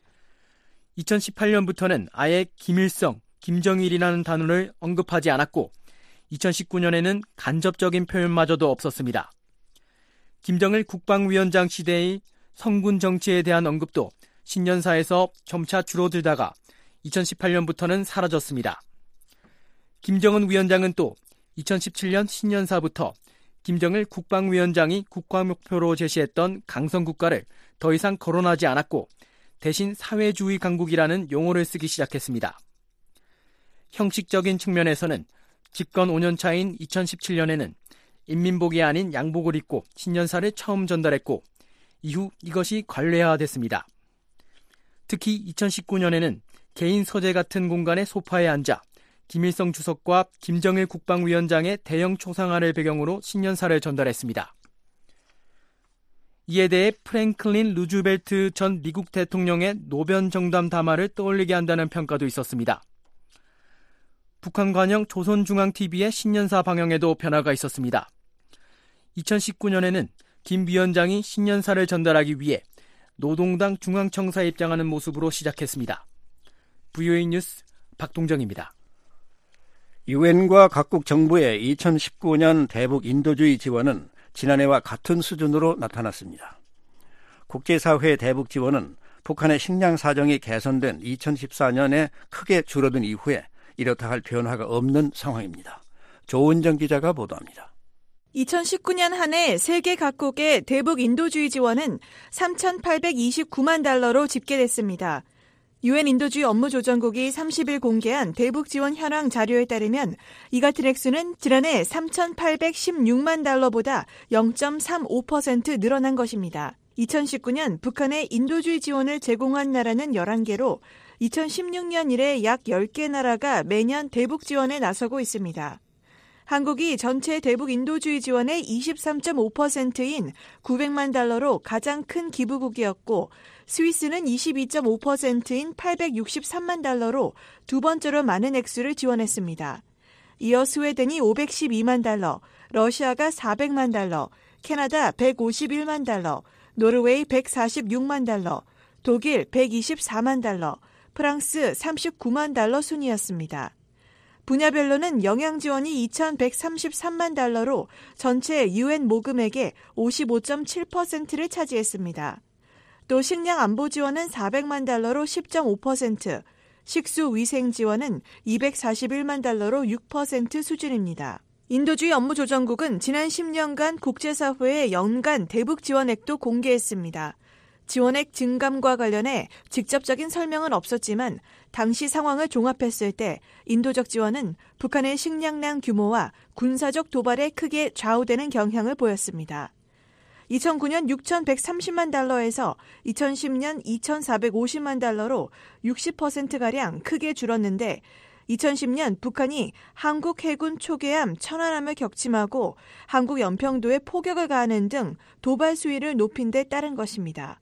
2018년부터는 아예 김일성, 김정일이라는 단어를 언급하지 않았고 2019년에는 간접적인 표현마저도 없었습니다. 김정일 국방위원장 시대의 성군 정치에 대한 언급도 신년사에서 점차 줄어들다가 2018년부터는 사라졌습니다. 김정은 위원장은 또 2017년 신년사부터 김정일 국방위원장이 국가목표로 제시했던 강성국가를 더 이상 거론하지 않았고 대신 사회주의 강국이라는 용어를 쓰기 시작했습니다. 형식적인 측면에서는 집권 5년차인 2017년에는 인민복이 아닌 양복을 입고 신년사를 처음 전달했고 이후 이것이 관례화됐습니다. 특히 2019년에는 개인 서재 같은 공간의 소파에 앉아 김일성 주석과 김정일 국방위원장의 대형 초상화를 배경으로 신년사를 전달했습니다. 이에 대해 프랭클린 루즈벨트 전 미국 대통령의 노변 정담 담화를 떠올리게 한다는 평가도 있었습니다. 북한 관영 조선중앙TV의 신년사 방영에도 변화가 있었습니다. 2019년에는 김 위원장이 신년사를 전달하기 위해 노동당 중앙청사에 입장하는 모습으로 시작했습니다. VOA 뉴스 박동정입니다. 유엔과 각국 정부의 2019년 대북 인도주의 지원은 지난해와 같은 수준으로 나타났습니다. 국제사회의 대북 지원은 북한의 식량 사정이 개선된 2014년에 크게 줄어든 이후에 이렇다 할 변화가 없는 상황입니다. 조은정 기자가 보도합니다. 2019년 한 해 세계 각국의 대북 인도주의 지원은 3,829만 달러로 집계됐습니다. 유엔 인도주의 업무조정국이 30일 공개한 대북 지원 현황 자료에 따르면 이 같은 액수는 지난해 3,816만 달러보다 0.35% 늘어난 것입니다. 2019년 북한에 인도주의 지원을 제공한 나라는 11개로 2016년 이래 약 10개 나라가 매년 대북 지원에 나서고 있습니다. 한국이 전체 대북 인도주의 지원의 23.5%인 900만 달러로 가장 큰 기부국이었고 스위스는 22.5%인 863만 달러로 두 번째로 많은 액수를 지원했습니다. 이어 스웨덴이 512만 달러, 러시아가 400만 달러, 캐나다 151만 달러, 노르웨이 146만 달러, 독일 124만 달러, 프랑스 39만 달러 순이었습니다. 분야별로는 영양 지원이 2,133만 달러로 전체 유엔 모금액의 55.7%를 차지했습니다. 또 식량 안보 지원은 400만 달러로 10.5%, 식수 위생 지원은 241만 달러로 6% 수준입니다. 인도주의 업무조정국은 지난 10년간 국제사회의 연간 대북 지원액도 공개했습니다. 지원액 증감과 관련해 직접적인 설명은 없었지만 당시 상황을 종합했을 때 인도적 지원은 북한의 식량난 규모와 군사적 도발에 크게 좌우되는 경향을 보였습니다. 2009년 6,130만 달러에서 2010년 2,450만 달러로 60%가량 크게 줄었는데 2010년 북한이 한국 해군 초계함 천안함을 격침하고 한국 연평도에 포격을 가하는 등 도발 수위를 높인 데 따른 것입니다.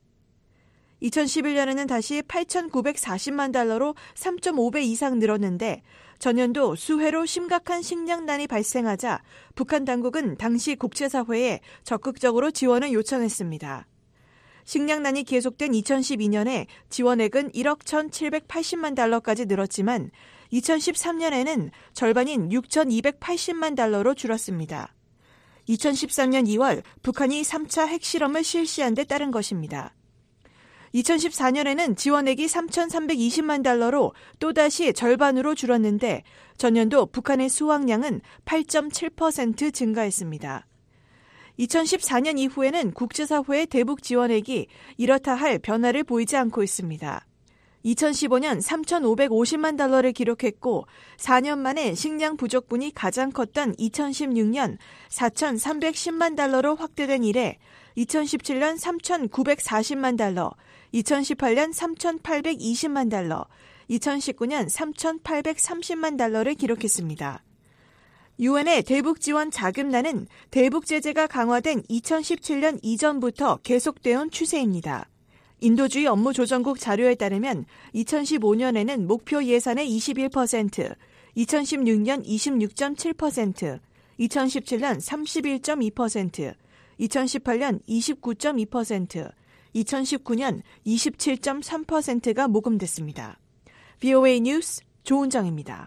2011년에는 다시 8,940만 달러로 3.5배 이상 늘었는데 전년도 수해로 심각한 식량난이 발생하자 북한 당국은 당시 국제사회에 적극적으로 지원을 요청했습니다. 식량난이 계속된 2012년에 지원액은 1억 1,780만 달러까지 늘었지만 2013년에는 절반인 6,280만 달러로 줄었습니다. 2013년 2월 북한이 3차 핵실험을 실시한 데 따른 것입니다. 2014년에는 지원액이 3,320만 달러로 또다시 절반으로 줄었는데 전년도 북한의 수확량은 8.7% 증가했습니다. 2014년 이후에는 국제사회의 대북 지원액이 이렇다 할 변화를 보이지 않고 있습니다. 2015년 3,550만 달러를 기록했고 4년 만에 식량 부족분이 가장 컸던 2016년 4,310만 달러로 확대된 이래 2017년 3,940만 달러, 2018년 3,820만 달러, 2019년 3,830만 달러를 기록했습니다. 유엔의 대북 지원 자금난은 대북 제재가 강화된 2017년 이전부터 계속되어 온 추세입니다. 인도주의 업무조정국 자료에 따르면 2015년에는 목표 예산의 21%, 2016년 26.7%, 2017년 31.2%, 2018년 29.2%, 2019년 27.3%가 모금됐습니다. VOA 뉴스 조은정입니다.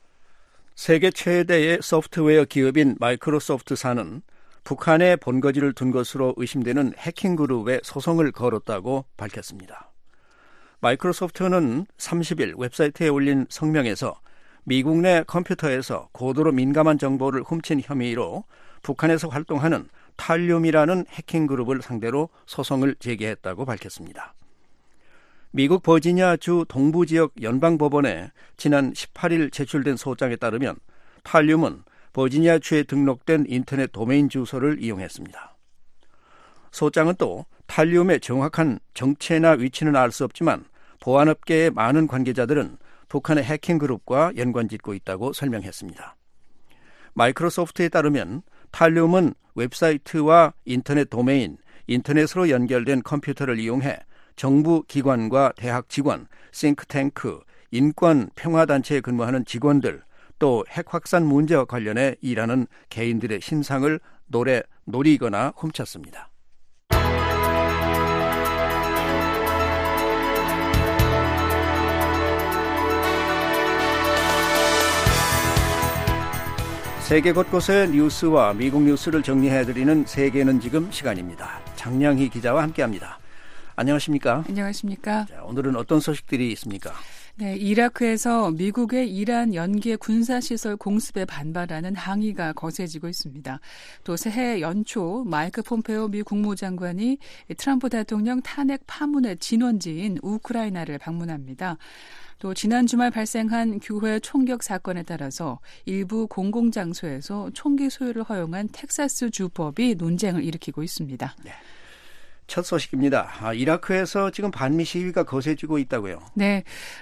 세계 최대의 소프트웨어 기업인 마이크로소프트사는 북한에 본거지를 둔 것으로 의심되는 해킹 그룹에 소송을 걸었다고 밝혔습니다. 마이크로소프트는 30일 웹사이트에 올린 성명에서 미국 내 컴퓨터에서 고도로 민감한 정보를 훔친 혐의로 북한에서 활동하는 탈륨이라는 해킹 그룹을 상대로 소송을 제기했다고 밝혔습니다. 미국 버지니아주 동부지역 연방법원에 지난 18일 제출된 소장에 따르면 탈륨은 버지니아주에 등록된 인터넷 도메인 주소를 이용했습니다. 소장은 또 탈륨의 정확한 정체나 위치는 알 수 없지만 보안업계의 많은 관계자들은 북한의 해킹 그룹과 연관짓고 있다고 설명했습니다. 마이크로소프트에 따르면 탈륨은 웹사이트와 인터넷 도메인, 인터넷으로 연결된 컴퓨터를 이용해 정부 기관과 대학 직원, 싱크탱크, 인권 평화단체에 근무하는 직원들, 또 핵 확산 문제와 관련해 일하는 개인들의 신상을 노리거나 훔쳤습니다. 세계 곳곳의 뉴스와 미국 뉴스를 정리해드리는 세계는 지금 시간입니다. 장량희 기자와 함께합니다. 안녕하십니까? 안녕하십니까? 자, 오늘은 어떤 소식들이 있습니까? 네, 이라크에서 미국의 이란 연계 군사시설 공습에 반발하는 항의가 거세지고 있습니다. 또 새해 연초 마이크 폼페오 미 국무장관이 트럼프 대통령 탄핵 파문의 진원지인 우크라이나를 방문합니다. 또 지난 주말 발생한 교회 총격 사건에 따라서 일부 공공장소에서 총기 소유를 허용한 텍사스 주법이 논쟁을 일으키고 있습니다. 네. 첫 소식입니다. 이라크에서 지금 반미 시위가 거세지고 있다고요? 네.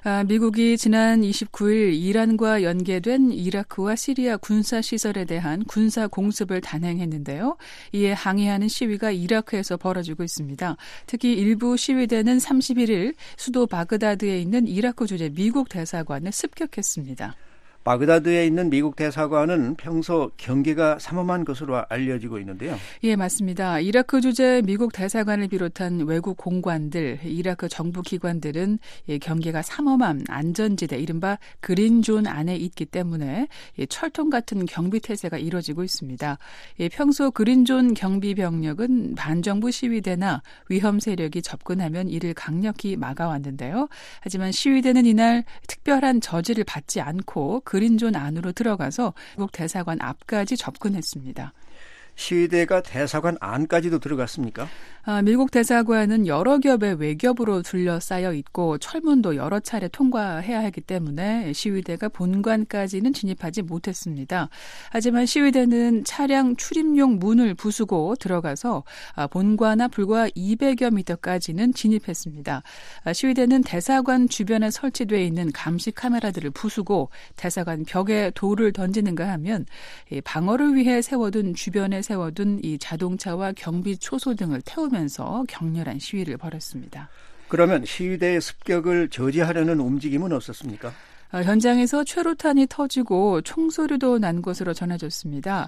미국이 지난 29일 이란과 연계된 이라크와 시리아 군사시설에 대한 군사 공습을 단행했는데요. 이에 항의하는 시위가 이라크에서 벌어지고 있습니다. 특히 일부 시위대는 31일 수도 바그다드에 있는 이라크 주재 미국 대사관을 습격했습니다. 바그다드에 있는 미국 대사관은 평소 경계가 삼엄한 것으로 알려지고 있는데요. 예, 맞습니다. 이라크 주재 미국 대사관을 비롯한 외국 공관들, 이라크 정부 기관들은 경계가 삼엄한 안전지대, 이른바 그린존 안에 있기 때문에 철통 같은 경비 태세가 이루어지고 있습니다. 평소 그린존 경비 병력은 반정부 시위대나 위험 세력이 접근하면 이를 강력히 막아왔는데요. 하지만 시위대는 이날 특별한 저지를 받지 않고 그린존 안으로 들어가서 미국 대사관 앞까지 접근했습니다. 시위대가 대사관 안까지도 들어갔습니까? 미국 대사관은 여러 겹의 외겹으로 둘러싸여 있고 철문도 여러 차례 통과해야 하기 때문에 시위대가 본관까지는 진입하지 못했습니다. 하지만 시위대는 차량 출입용 문을 부수고 들어가서 본관 앞 불과 200여 미터까지는 진입했습니다. 시위대는 대사관 주변에 설치되어 있는 감시 카메라들을 부수고 대사관 벽에 돌을 던지는가 하면 방어를 위해 주변에 세워둔 이 자동차와 경비 초소 등을 태우면서 격렬한 시위를 벌였습니다. 그러면 시위대의 습격을 저지하려는 움직임은 없었습니까? 현장에서 최루탄이 터지고 총소리도 난 것으로 전해졌습니다.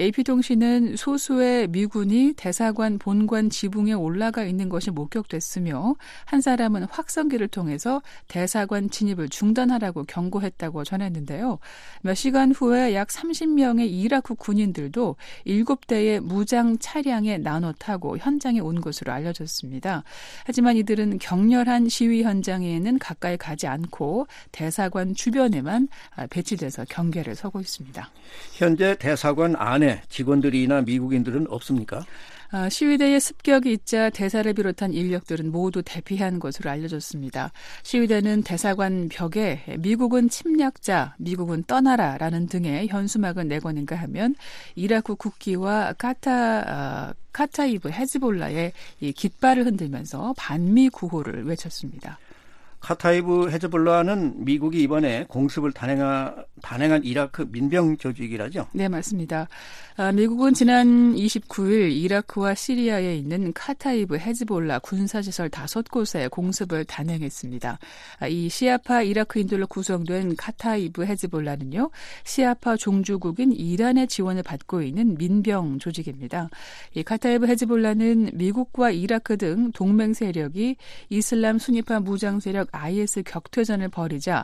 AP통신은 소수의 미군이 대사관 본관 지붕에 올라가 있는 것이 목격됐으며 한 사람은 확성기를 통해서 대사관 진입을 중단하라고 경고했다고 전했는데요. 몇 시간 후에 약 30명의 이라크 군인들도 7대의 무장 차량에 나눠 타고 현장에 온 것으로 알려졌습니다. 하지만 이들은 격렬한 시위 현장에는 가까이 가지 않고 대사관 대사관 주변에만 배치돼서 경계를 서고 있습니다. 현재 대사관 안에 직원들이나 미국인들은 없습니까? 시위대의 습격이 있자 대사를 비롯한 인력들은 모두 대피한 것으로 알려졌습니다. 시위대는 대사관 벽에 미국은 침략자, 미국은 떠나라라는 등의 현수막을 내거는가 하면 이라크 국기와 카타이브 헤즈볼라의 이 깃발을 흔들면서 반미 구호를 외쳤습니다. 카타이브 헤즈볼라는 미국이 이번에 공습을 단행한 이라크 민병 조직이라죠? 네, 맞습니다. 미국은 지난 29일 이라크와 시리아에 있는 카타이브 헤즈볼라 군사시설 5곳에 공습을 단행했습니다. 이 시아파 이라크인들로 구성된 카타이브 헤즈볼라는요, 시아파 종주국인 이란의 지원을 받고 있는 민병 조직입니다. 이 카타이브 헤즈볼라는 미국과 이라크 등 동맹 세력이 이슬람 순위파 무장 세력 IS 격퇴전을 벌이자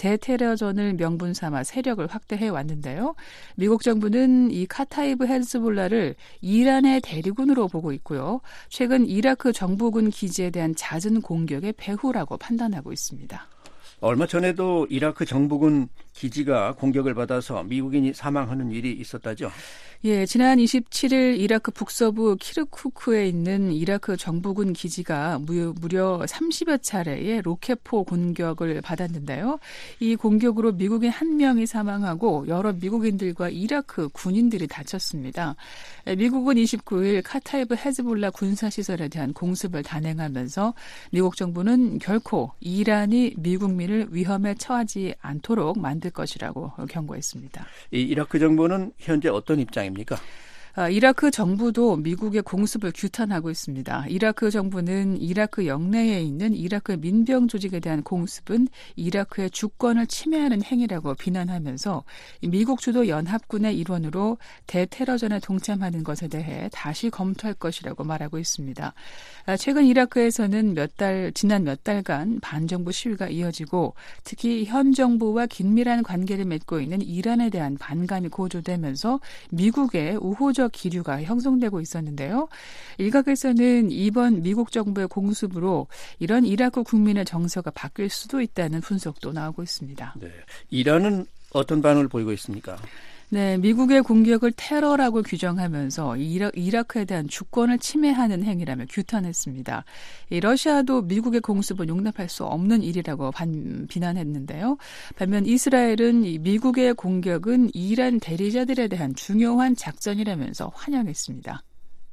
대테러전을 명분 삼아 세력을 확대해 왔는데요. 미국 정부는 이 카타이브 헤즈볼라를 이란의 대리군으로 보고 있고요. 최근 이라크 정부군 기지에 대한 잦은 공격의 배후라고 판단하고 있습니다. 얼마 전에도 이라크 정부군 기지가 공격을 받아서 미국인이 사망하는 일이 있었다죠? 예, 지난 27일 이라크 북서부 키르쿠크에 있는 이라크 정부군 기지가 무려 30여 차례의 로켓포 공격을 받았는데요. 이 공격으로 미국인 1명이 사망하고 여러 미국인들과 이라크 군인들이 다쳤습니다. 미국은 29일 카타이브 헤즈볼라 군사시설에 대한 공습을 단행하면서 미국 정부는 결코 이란이 미국민을 위험에 처하지 않도록 만들 것이라고 경고했습니다. 이 이라크 정부는 현재 어떤 입장입니까? 이라크 정부도 미국의 공습을 규탄하고 있습니다. 이라크 정부는 이라크 영내에 있는 이라크 민병 조직에 대한 공습은 이라크의 주권을 침해하는 행위라고 비난하면서 미국 주도 연합군의 일원으로 대테러전에 동참하는 것에 대해 다시 검토할 것이라고 말하고 있습니다. 최근 이라크에서는 지난 몇 달간 반정부 시위가 이어지고 특히 현 정부와 긴밀한 관계를 맺고 있는 이란에 대한 반감이 고조되면서 미국의 우호적 기류가 형성되고 있었는데요. 일각에서는 이번 미국 정부의 공습으로 이런 이라크 국민의 정서가 바뀔 수도 있다는 분석도 나오고 있습니다. 네, 이란은 어떤 반응을 보이고 있습니까? 네, 미국의 공격을 테러라고 규정하면서 이라크에 대한 주권을 침해하는 행위라며 규탄했습니다. 러시아도 미국의 공습은 용납할 수 없는 일이라고 비난했는데요. 반면 이스라엘은 미국의 공격은 이란 대리자들에 대한 중요한 작전이라면서 환영했습니다.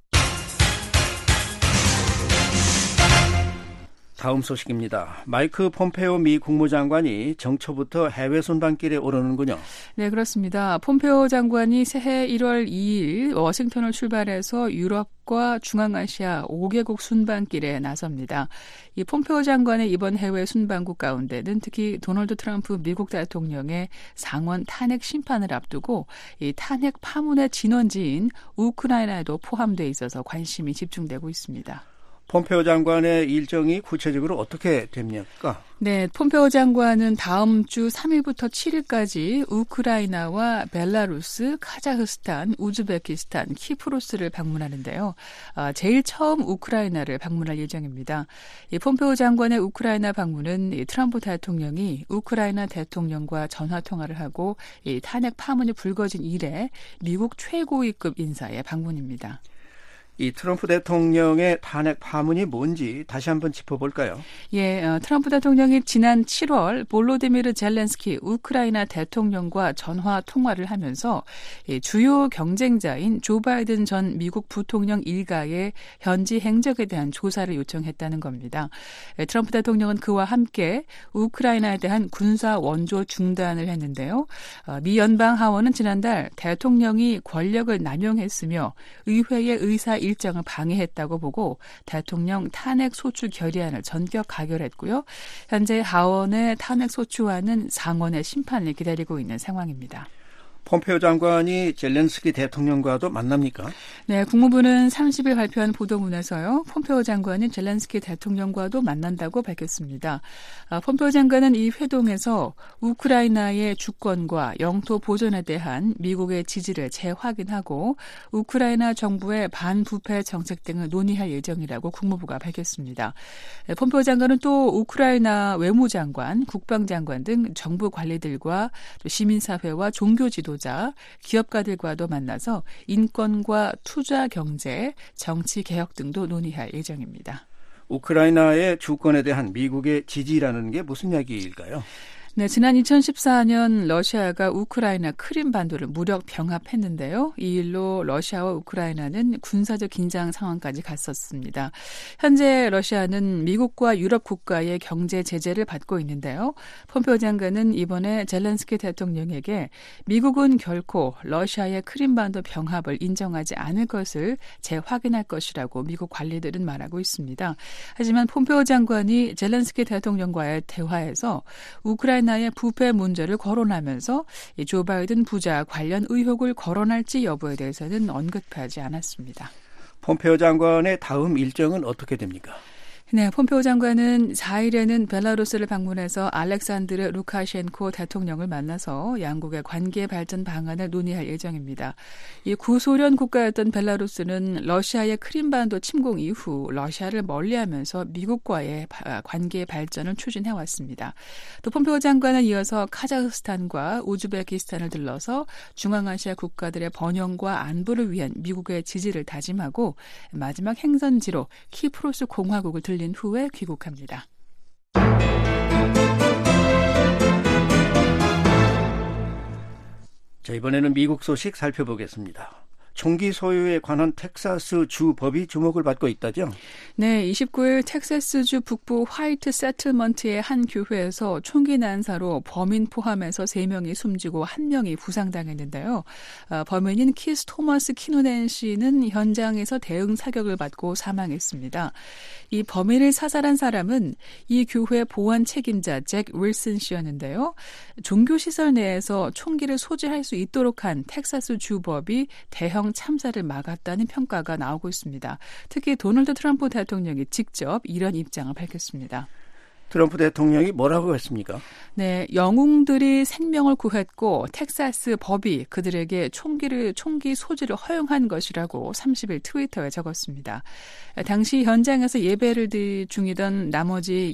다음 소식입니다. 마이크 폼페오 미 국무장관이 정초부터 해외 순방길에 오르는군요. 네, 그렇습니다. 폼페오 장관이 새해 1월 2일 워싱턴을 출발해서 유럽과 중앙아시아 5개국 순방길에 나섭니다. 이 폼페오 장관의 이번 해외 순방국 가운데는 특히 도널드 트럼프 미국 대통령의 상원 탄핵 심판을 앞두고 이 탄핵 파문의 진원지인 우크라이나에도 포함돼 있어서 관심이 집중되고 있습니다. 폼페오 장관의 일정이 구체적으로 어떻게 됩니까? 네, 폼페오 장관은 다음 주 3일부터 7일까지 우크라이나와 벨라루스, 카자흐스탄, 우즈베키스탄, 키프로스를 방문하는데요. 제일 처음 우크라이나를 방문할 예정입니다. 이 폼페오 장관의 우크라이나 방문은 트럼프 대통령이 우크라이나 대통령과 전화 통화를 하고 이 탄핵 파문이 불거진 이래 미국 최고위급 인사의 방문입니다. 이 트럼프 대통령의 탄핵 파문이 뭔지 다시 한번 짚어볼까요? 예, 트럼프 대통령이 지난 7월 볼로디미르 젤렌스키 우크라이나 대통령과 전화 통화를 하면서 주요 경쟁자인 조 바이든 전 미국 부통령 일가의 현지 행적에 대한 조사를 요청했다는 겁니다. 트럼프 대통령은 그와 함께 우크라이나에 대한 군사 원조 중단을 했는데요. 미 연방 하원은 지난달 대통령이 권력을 남용했으며 의회의 의사 일정을 방해했다고 보고 대통령 탄핵 소추 결의안을 전격 가결했고요. 현재 하원의 탄핵 소추안은 상원의 심판을 기다리고 있는 상황입니다. 폼페오 장관이 젤렌스키 대통령과도 만납니까? 네, 국무부는 30일 발표한 보도문에서요. 폼페오 장관이 젤렌스키 대통령과도 만난다고 밝혔습니다. 폼페오 장관은 이 회동에서 우크라이나의 주권과 영토 보존에 대한 미국의 지지를 재확인하고 우크라이나 정부의 반부패 정책 등을 논의할 예정이라고 국무부가 밝혔습니다. 폼페오 장관은 또 우크라이나 외무장관, 국방장관 등 정부 관리들과 또 시민사회와 종교 지도자, 기업가들과도 만나서 인권과 투자 경제, 정치 개혁 등도 논의할 예정입니다. 우크라이나의 주권에 대한 미국의 지지라는 게 무슨 이야기일까요? 네, 지난 2014년 러시아가 우크라이나 크림반도를 무력 병합했는데요. 이 일로 러시아와 우크라이나는 군사적 긴장 상황까지 갔었습니다. 현재 러시아는 미국과 유럽 국가의 경제 제재를 받고 있는데요. 폼페오 장관은 이번에 젤렌스키 대통령에게 미국은 결코 러시아의 크림반도 병합을 인정하지 않을 것을 재확인할 것이라고 미국 관리들은 말하고 있습니다. 하지만 폼페오 장관이 젤렌스키 대통령과의 대화에서 우크라이나의 부패 문제를 거론하면서 조 바이든 부자 관련 의혹을 거론할지 여부에 대해서는 언급하지 않았습니다. 폼페오 장관의 다음 일정은 어떻게 됩니까? 네, 폼페오 장관은 4일에는 벨라루스를 방문해서 알렉산드르 루카셴코 대통령을 만나서 양국의 관계 발전 방안을 논의할 예정입니다. 이 구소련 국가였던 벨라루스는 러시아의 크림반도 침공 이후 러시아를 멀리하면서 미국과의 관계 발전을 추진해왔습니다. 또 폼페오 장관은 이어서 카자흐스탄과 우즈베키스탄을 들러서 중앙아시아 국가들의 번영과 안보를 위한 미국의 지지를 다짐하고 마지막 행선지로 키프로스 공화국을 들린 후에 귀국합니다. 자, 이번에는 미국 소식 살펴보겠습니다. 총기 소유에 관한 텍사스 주 법이 주목을 받고 있다죠? 네, 29일 텍사스주 북부 화이트 세틀먼트의 한 교회에서 총기 난사로 범인 포함해서 3명이 숨지고 1명이 부상당했는데요. 범인인 키스 토머스 키누넨 씨는 현장에서 대응 사격을 받고 사망했습니다. 이 범인을 사살한 사람은 이 교회 보안 책임자 잭 윌슨 씨였는데요. 종교시설 내에서 총기를 소지할 수 있도록 한 텍사스 주법이 대형 참사를 막았다는 평가가 나오고 있습니다. 특히 도널드 트럼프 대통령이 직접 이런 입장을 밝혔습니다. 트럼프 대통령이 뭐라고 했습니까? 네, 영웅들이 생명을 구했고 텍사스 법이 그들에게 총기 소지를 허용한 것이라고 30일 트위터에 적었습니다. 당시 현장에서 예배를 중이던 나머지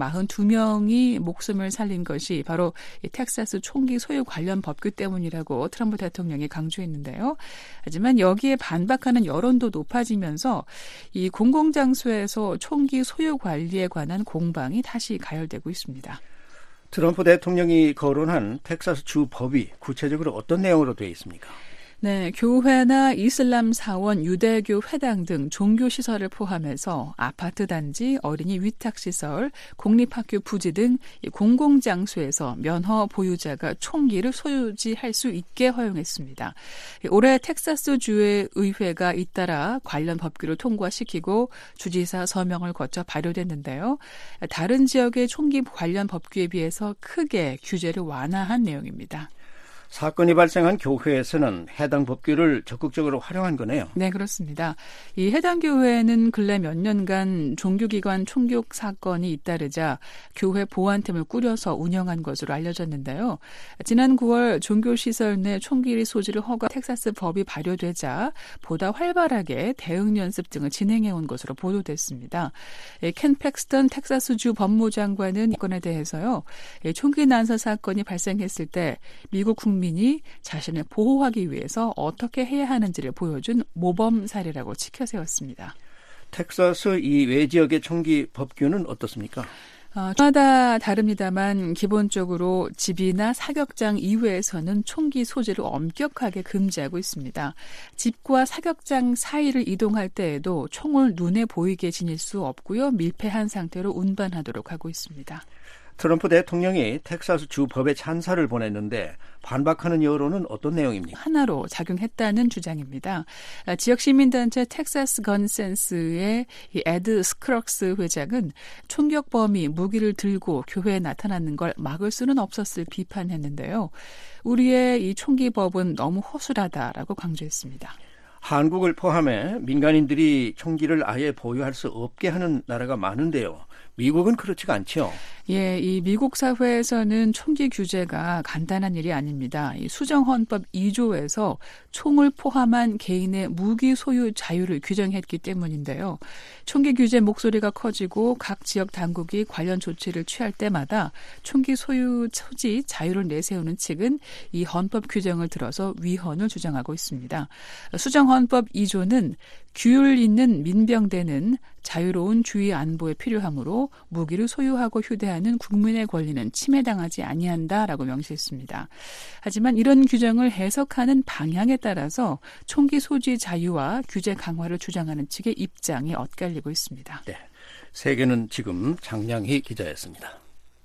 242명이 목숨을 살린 것이 바로 텍사스 총기 소유 관련 법규 때문이라고 트럼프 대통령이 강조했는데요. 하지만 여기에 반박하는 여론도 높아지면서 이 공공장소에서 총기 소유 관리에 관한 공방이 다시 가열되고 있습니다. 트럼프 대통령이 거론한 텍사스 주 법이 구체적으로 어떤 내용으로 되어 있습니까? 네, 교회나 이슬람 사원, 유대교 회당 등 종교시설을 포함해서 아파트 단지, 어린이 위탁시설, 공립학교 부지 등 공공장소에서 면허 보유자가 총기를 소유할 수 있게 허용했습니다. 올해 텍사스주의 의회가 잇따라 관련 법규를 통과시키고 주지사 서명을 거쳐 발효됐는데요. 다른 지역의 총기 관련 법규에 비해서 크게 규제를 완화한 내용입니다. 사건이 발생한 교회에서는 해당 법규를 적극적으로 활용한 거네요. 네, 그렇습니다. 이 해당 교회는 근래 몇 년간 종교기관 총격 사건이 잇따르자 교회 보안팀을 꾸려서 운영한 것으로 알려졌는데요. 지난 9월 종교시설 내 총기 소지를 허가 텍사스 법이 발효되자 보다 활발하게 대응 연습 등을 진행해온 것으로 보도됐습니다. 켄 팩스턴 텍사스주 법무장관은 이 건에 대해서요. 총기 난사 사건이 발생했을 때 미국 국민이 자신을 보호하기 위해서 어떻게 해야 하는지를 보여준 모범 사례라고 치켜세웠습니다. 텍사스 이 외지역의 총기 법규는 어떻습니까? 주마다 다릅니다만 기본적으로 집이나 사격장 이외에서는 총기 소지를 엄격하게 금지하고 있습니다. 집과 사격장 사이를 이동할 때에도 총을 눈에 보이게 지닐 수 없고요. 밀폐한 상태로 운반하도록 하고 있습니다. 트럼프 대통령이 텍사스 주 법에 찬사를 보냈는데 반박하는 여론은 어떤 내용입니까? 하나로 작용했다는 주장입니다. 지역 시민단체 텍사스 건센스의 에드 스크럭스 회장은 총격범이 무기를 들고 교회에 나타나는 걸 막을 수는 없었을 비판했는데요. 우리의 이 총기법은 너무 허술하다라고 강조했습니다. 한국을 포함해 민간인들이 총기를 아예 보유할 수 없게 하는 나라가 많은데요. 미국은 그렇지가 않죠. 예, 이 미국 사회에서는 총기 규제가 간단한 일이 아닙니다. 이 수정헌법 2조에서 총을 포함한 개인의 무기 소유 자유를 규정했기 때문인데요. 총기 규제 목소리가 커지고 각 지역 당국이 관련 조치를 취할 때마다 총기 소유 소지 자유를 내세우는 측은 이 헌법 규정을 들어서 위헌을 주장하고 있습니다. 수정헌법 2조는 규율 있는 민병대는 자유로운 주의 안보에 필요하므로 무기를 소유하고 휴대하는 국민의 권리는 침해당하지 아니한다라고 명시했습니다. 하지만 이런 규정을 해석하는 방향에 따라서 총기 소지 자유와 규제 강화를 주장하는 측의 입장이 엇갈리고 있습니다. 네, 세계는 지금 장량희 기자였습니다.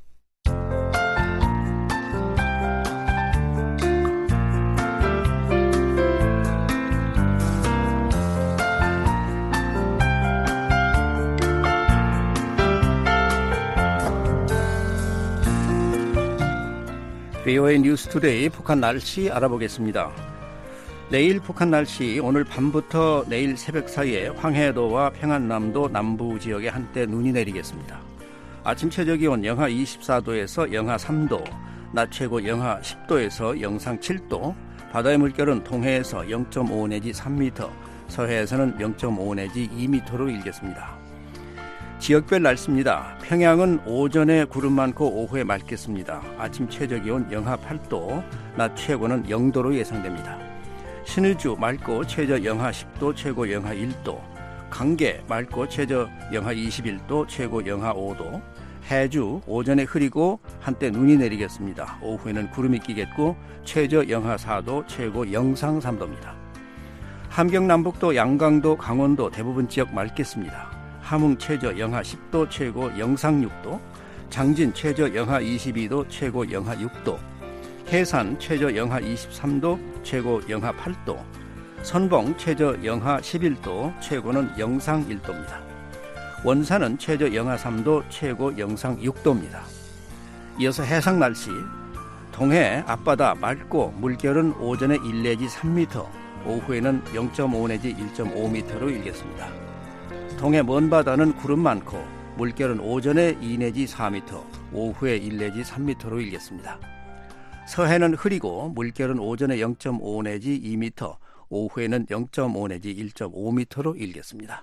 VOA 뉴스투데이 북한 날씨 알아보겠습니다. 내일 북한 날씨, 오늘 밤부터 내일 새벽 사이에 황해도와 평안남도 남부 지역에 한때 눈이 내리겠습니다. 아침 최저기온 영하 24도에서 영하 3도, 낮 최고 영하 10도에서 영상 7도, 바다의 물결은 동해에서 0.5 내지 3m, 서해에서는 0.5 내지 2m로 일겠습니다. 지역별 날씨입니다. 평양은 오전에 구름 많고 오후에 맑겠습니다. 아침 최저기온 영하 8도, 낮 최고는 0도로 예상됩니다. 신의주 맑고 최저 영하 10도, 최고 영하 1도, 강계 맑고 최저 영하 21도, 최고 영하 5도, 해주 오전에 흐리고 한때 눈이 내리겠습니다. 오후에는 구름이 끼겠고 최저 영하 4도, 최고 영상 3도입니다. 함경 남북도, 양강도, 강원도 대부분 지역 맑겠습니다. 함흥 최저 영하 10도, 최고 영상 6도, 장진 최저 영하 22도, 최고 영하 6도, 해산 최저 영하 23도, 최고 영하 8도, 선봉 최저 영하 11도, 최고는 영상 1도입니다. 원산은 최저 영하 3도, 최고 영상 6도입니다. 이어서 해상 날씨, 동해 앞바다 맑고 물결은 오전에 1 내지 3m, 오후에는 0.5 내지 1.5m로 일겠습니다. 동해 먼바다는 구름 많고 물결은 오전에 2 내지 4m, 오후에 1 내지 3m로 일겠습니다. 서해는 흐리고 물결은 오전에 0.5 내지 2m, 오후에는 0.5 내지 1.5m로 일겠습니다.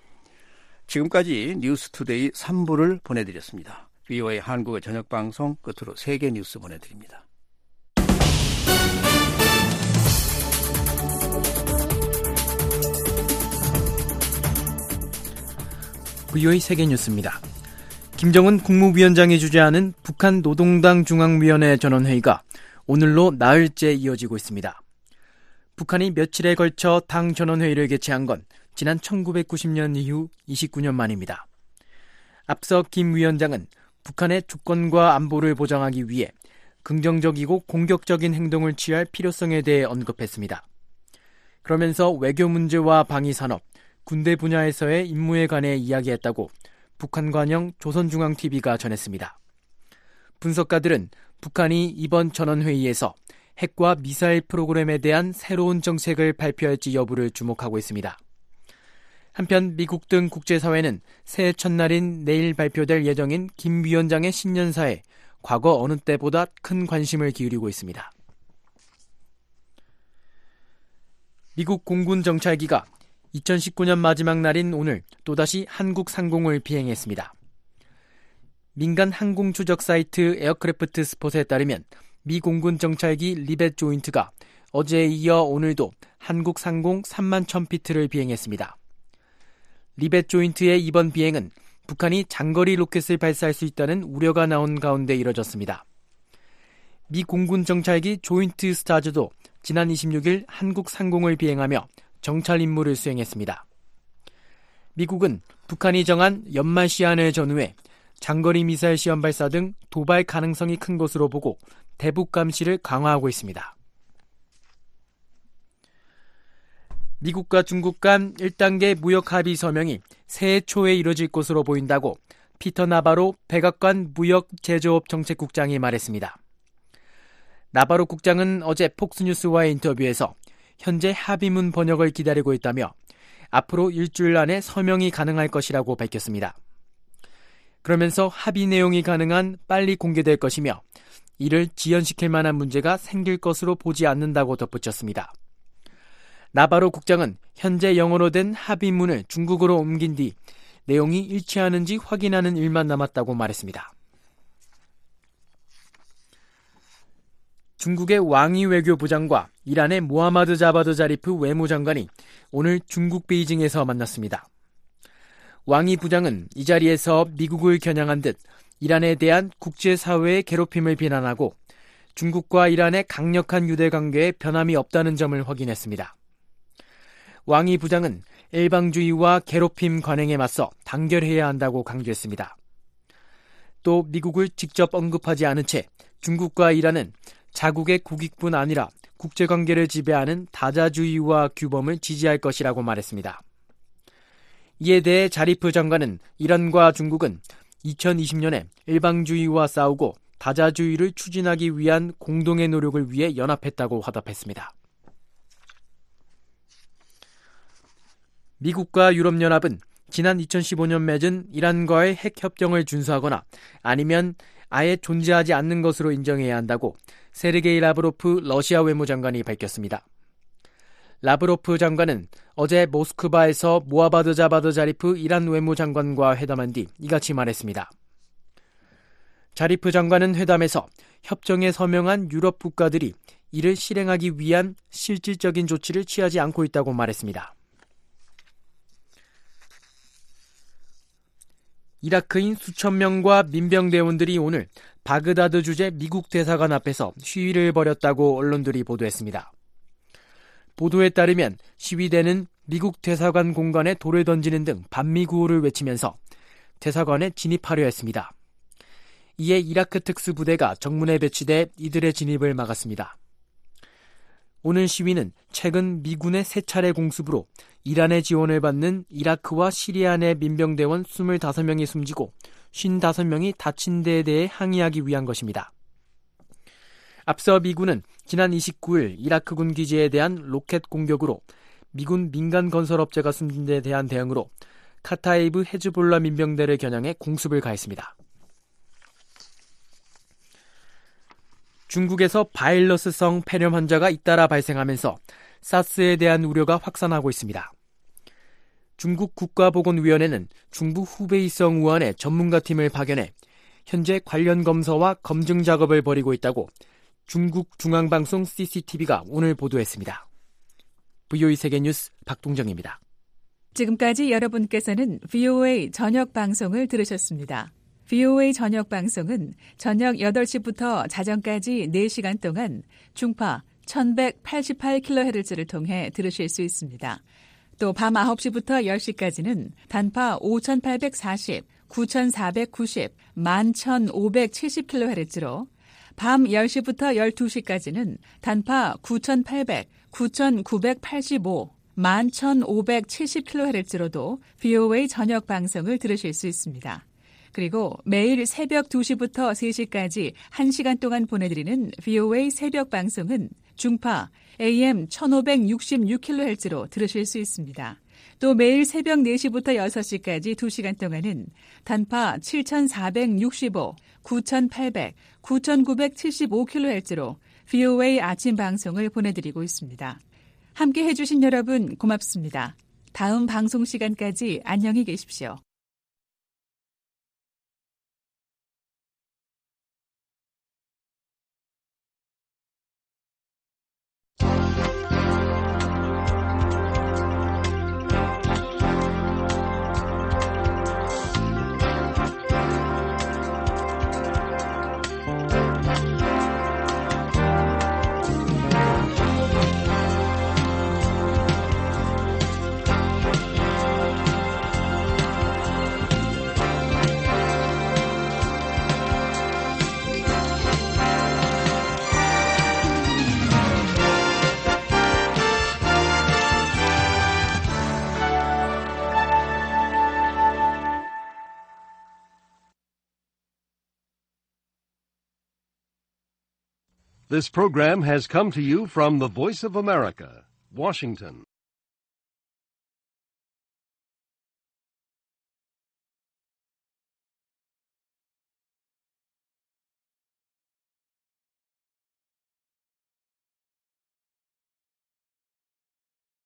지금까지 뉴스투데이 3부를 보내드렸습니다. VOA 한국의 저녁방송 끝으로 세계 뉴스 보내드립니다. VOA 세계뉴스입니다. 김정은 국무위원장이 주재하는 북한 노동당 중앙위원회 전원회의가 오늘로 나흘째 이어지고 있습니다. 북한이 며칠에 걸쳐 당 전원회의를 개최한 건 지난 1990년 이후 29년 만입니다. 앞서 김 위원장은 북한의 주권과 안보를 보장하기 위해 긍정적이고 공격적인 행동을 취할 필요성에 대해 언급했습니다. 그러면서 외교 문제와 방위산업, 군대 분야에서의 임무에 관해 이야기했다고 북한관영 조선중앙TV가 전했습니다. 분석가들은 북한이 이번 전원회의에서 핵과 미사일 프로그램에 대한 새로운 정책을 발표할지 여부를 주목하고 있습니다. 한편 미국 등 국제사회는 새해 첫날인 내일 발표될 예정인 김 위원장의 신년사에 과거 어느 때보다 큰 관심을 기울이고 있습니다. 미국 공군 정찰기가 2019년 마지막 날인 오늘 또다시 한국 상공을 비행했습니다. 민간 항공 추적 사이트 에어크래프트 스폿에 따르면 미 공군 정찰기 리벳 조인트가 어제에 이어 오늘도 한국 상공 3만 1000피트를 비행했습니다. 리벳 조인트의 이번 비행은 북한이 장거리 로켓을 발사할 수 있다는 우려가 나온 가운데 이뤄졌습니다. 미 공군 정찰기 조인트 스타즈도 지난 26일 한국 상공을 비행하며 정찰 임무를 수행했습니다. 미국은 북한이 정한 연말 시한을 전후해 장거리 미사일 시험 발사 등 도발 가능성이 큰 것으로 보고 대북 감시를 강화하고 있습니다. 미국과 중국 간 1단계 무역 합의 서명이 새해 초에 이뤄질 것으로 보인다고 피터 나바로 백악관 무역 제조업 정책국장이 말했습니다. 나바로 국장은 어제 폭스뉴스와의 인터뷰에서 현재 합의문 번역을 기다리고 있다며 앞으로 일주일 안에 서명이 가능할 것이라고 밝혔습니다. 그러면서 합의 내용이 가능한 빨리 공개될 것이며 이를 지연시킬 만한 문제가 생길 것으로 보지 않는다고 덧붙였습니다. 나바로 국장은 현재 영어로 된 합의문을 중국어로 옮긴 뒤 내용이 일치하는지 확인하는 일만 남았다고 말했습니다. 중국의 왕이 외교부장과 이란의 모하마드 자바드 자리프 외무장관이 오늘 중국 베이징에서 만났습니다. 왕이 부장은 이 자리에서 미국을 겨냥한 듯 이란에 대한 국제사회의 괴롭힘을 비난하고 중국과 이란의 강력한 유대관계에 변함이 없다는 점을 확인했습니다. 왕이 부장은 일방주의와 괴롭힘 관행에 맞서 단결해야 한다고 강조했습니다. 또 미국을 직접 언급하지 않은 채 중국과 이란은 자국의 국익뿐 아니라 국제관계를 지배하는 다자주의와 규범을 지지할 것이라고 말했습니다. 이에 대해 자리프 장관은 이란과 중국은 2020년에 일방주의와 싸우고 다자주의를 추진하기 위한 공동의 노력을 위해 연합했다고 화답했습니다. 미국과 유럽연합은 지난 2015년 맺은 이란과의 핵협정을 준수하거나 아니면 아예 존재하지 않는 것으로 인정해야 한다고 세르게이 라브로프 러시아 외무장관이 밝혔습니다. 라브로프 장관은 어제 모스크바에서 모하마드 자바드 자리프 이란 외무장관과 회담한 뒤 이같이 말했습니다. 자리프 장관은 회담에서 협정에 서명한 유럽 국가들이 이를 실행하기 위한 실질적인 조치를 취하지 않고 있다고 말했습니다. 이라크인 수천 명과 민병대원들이 오늘 바그다드 주재 미국 대사관 앞에서 시위를 벌였다고 언론들이 보도했습니다. 보도에 따르면 시위대는 미국 대사관 공간에 돌을 던지는 등 반미구호를 외치면서 대사관에 진입하려 했습니다. 이에 이라크 특수부대가 정문에 배치돼 이들의 진입을 막았습니다. 오늘 시위는 최근 미군의 세 차례 공습으로 이란의 지원을 받는 이라크와 시리아 내 민병대원 25명이 숨지고 55명이 다친 데에 대해 항의하기 위한 것입니다. 앞서 미군은 지난 29일 이라크군 기지에 대한 로켓 공격으로 미군 민간 건설업체가 숨진 데 대한 대응으로 카타이브 헤즈볼라 민병대를 겨냥해 공습을 가했습니다. 중국에서 바이러스성 폐렴 환자가 잇따라 발생하면서 사스에 대한 우려가 확산하고 있습니다. 중국 국가보건위원회는 중부 후베이성 우한에 전문가팀을 파견해 현재 관련 검사와 검증 작업을 벌이고 있다고 중국 중앙방송 CCTV가 오늘 보도했습니다. VOA 세계뉴스 박동정입니다. 지금까지 여러분께서는 VOA 저녁 방송을 들으셨습니다. VOA 저녁 방송은 저녁 8시부터 자정까지 4시간 동안 중파 1188kHz를 통해 들으실 수 있습니다. 또 밤 9시부터 10시까지는 단파 5840, 9490, 11570kHz로 밤 10시부터 12시까지는 단파 9800, 9985, 11570kHz로도 VOA 저녁 방송을 들으실 수 있습니다. 그리고 매일 새벽 2시부터 3시까지 1시간 동안 보내드리는 VOA 새벽 방송은 중파 AM 1566kHz로 들으실 수 있습니다. 또 매일 새벽 4시부터 6시까지 2시간 동안은 단파 7465, 9800, 9975kHz로 VOA 아침 방송을 보내드리고 있습니다. 함께 해주신 여러분 고맙습니다. 다음 방송 시간까지 안녕히 계십시오. This program has come to you from the Voice of America, Washington.